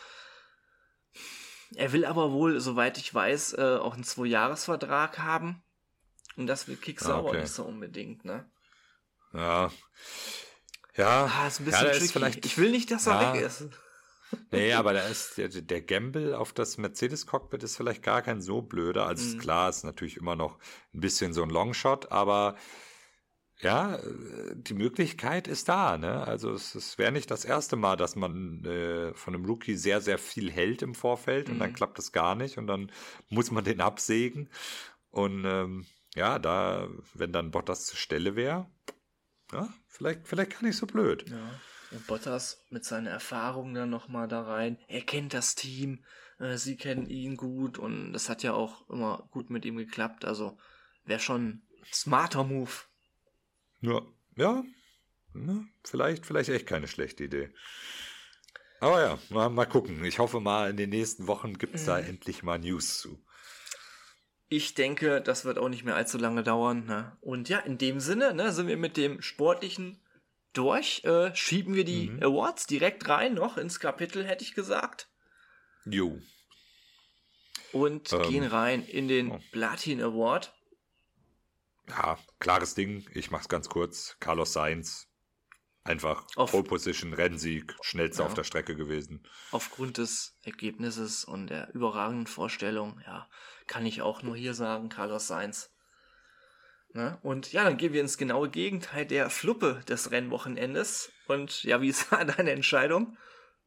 Er will aber wohl, soweit ich weiß, auch einen 2-Jahres-Vertrag haben. Und das will Kick Sauber nicht so unbedingt, ne? Ja. Ist ein bisschen tricky. Ich will nicht, dass er weg ist. Nee, aber da ist der Gamble auf das Mercedes-Cockpit ist vielleicht gar kein so blöder. Also ist klar, ist natürlich immer noch ein bisschen so ein Longshot, aber ja, die Möglichkeit ist da, ne? Also es wäre nicht das erste Mal, dass man von einem Rookie sehr, sehr viel hält im Vorfeld und dann klappt es gar nicht und dann muss man den absägen. Und wenn dann Bottas zur Stelle wäre, vielleicht gar nicht so blöd. Ja. Und Bottas mit seiner Erfahrung dann nochmal da rein. Er kennt das Team, sie kennen ihn gut und das hat ja auch immer gut mit ihm geklappt. Also wäre schon ein smarter Move. Ja, vielleicht echt keine schlechte Idee. Aber ja, mal gucken. Ich hoffe mal, in den nächsten Wochen gibt es da endlich mal News zu. Ich denke, das wird auch nicht mehr allzu lange dauern. Ne? Und ja, in dem Sinne sind wir mit dem Sportlichen durch. Schieben wir die Awards direkt rein noch ins Kapitel, hätte ich gesagt. Jo. Und gehen rein in den Platin Award. Ja, klares Ding. Ich mach's ganz kurz. Carlos Sainz. Einfach Pole Position, Rennsieg, schnellster auf der Strecke gewesen. Aufgrund des Ergebnisses und der überragenden Vorstellung, kann ich auch nur hier sagen, Carlos Sainz. Ne? Und dann gehen wir ins genaue Gegenteil der Fluppe des Rennwochenendes. Und wie ist deine Entscheidung?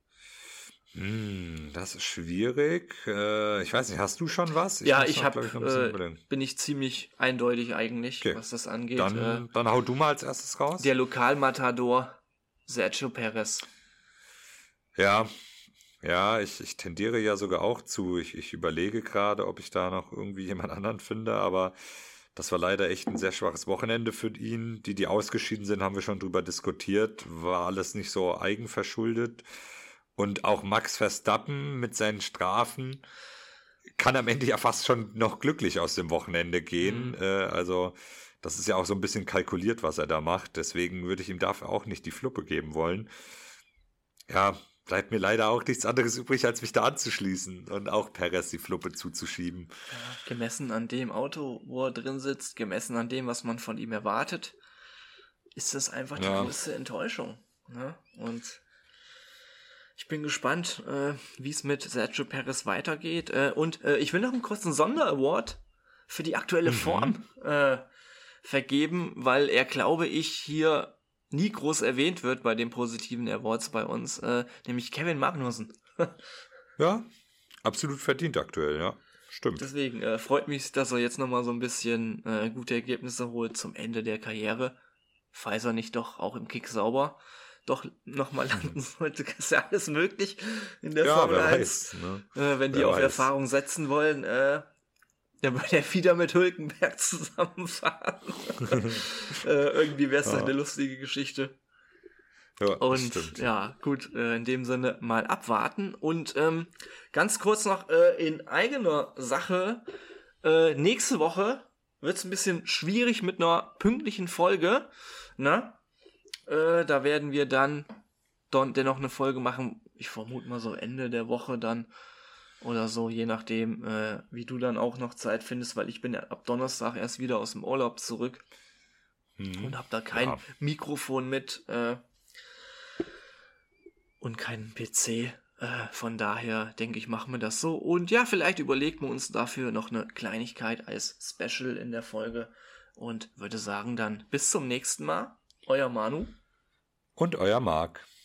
Das ist schwierig. Ich weiß nicht, hast du schon was? Bin ich ziemlich eindeutig eigentlich, was das angeht. Dann hau du mal als erstes raus. Der Lokalmatador Sergio Perez. Ja, ich tendiere ja sogar auch zu. Ich überlege gerade, ob ich da noch irgendwie jemand anderen finde, aber das war leider echt ein sehr schwaches Wochenende für ihn. Die ausgeschieden sind, haben wir schon drüber diskutiert. War alles nicht so eigenverschuldet. Und auch Max Verstappen mit seinen Strafen. kann am Ende ja fast schon noch glücklich aus dem Wochenende gehen. Also das ist ja auch so ein bisschen kalkuliert, was er da macht. Deswegen würde ich ihm dafür auch nicht die Fluppe geben wollen. Ja, bleibt mir leider auch nichts anderes übrig, als mich da anzuschließen und auch Perez die Fluppe zuzuschieben. Ja, gemessen an dem Auto, wo er drin sitzt, gemessen an dem, was man von ihm erwartet, ist das einfach die größte Enttäuschung. Ne? Und ich bin gespannt, wie es mit Sergio Perez weitergeht. Und ich will noch einen kurzen Sonderaward für die aktuelle Form vergeben, weil er, glaube ich, hier nie groß erwähnt wird bei den positiven Awards bei uns, nämlich Kevin Magnussen. Ja, absolut verdient aktuell, ja. Stimmt. Deswegen freut mich, dass er jetzt nochmal so ein bisschen gute Ergebnisse holt zum Ende der Karriere. Falls er nicht doch auch im Kick sauber doch nochmal landen sollte, ist ja alles möglich in der Formel 1. Ne? Wenn die auf Erfahrung setzen wollen, dann wird er wieder mit Hülkenberg zusammenfahren. Irgendwie wäre es eine lustige Geschichte. Ja, und stimmt. Ja, gut, in dem Sinne mal abwarten. Und ganz kurz noch in eigener Sache, nächste Woche wird es ein bisschen schwierig mit einer pünktlichen Folge. Ne? Da werden wir dann dennoch eine Folge machen, ich vermute mal so Ende der Woche dann oder so, je nachdem, wie du dann auch noch Zeit findest, weil ich bin ja ab Donnerstag erst wieder aus dem Urlaub zurück und habe da kein Mikrofon mit und keinen PC. Von daher denke ich, machen wir das so. Und ja, vielleicht überlegen wir uns dafür noch eine Kleinigkeit als Special in der Folge und würde sagen dann bis zum nächsten Mal. Euer Manu. Und euer Marc.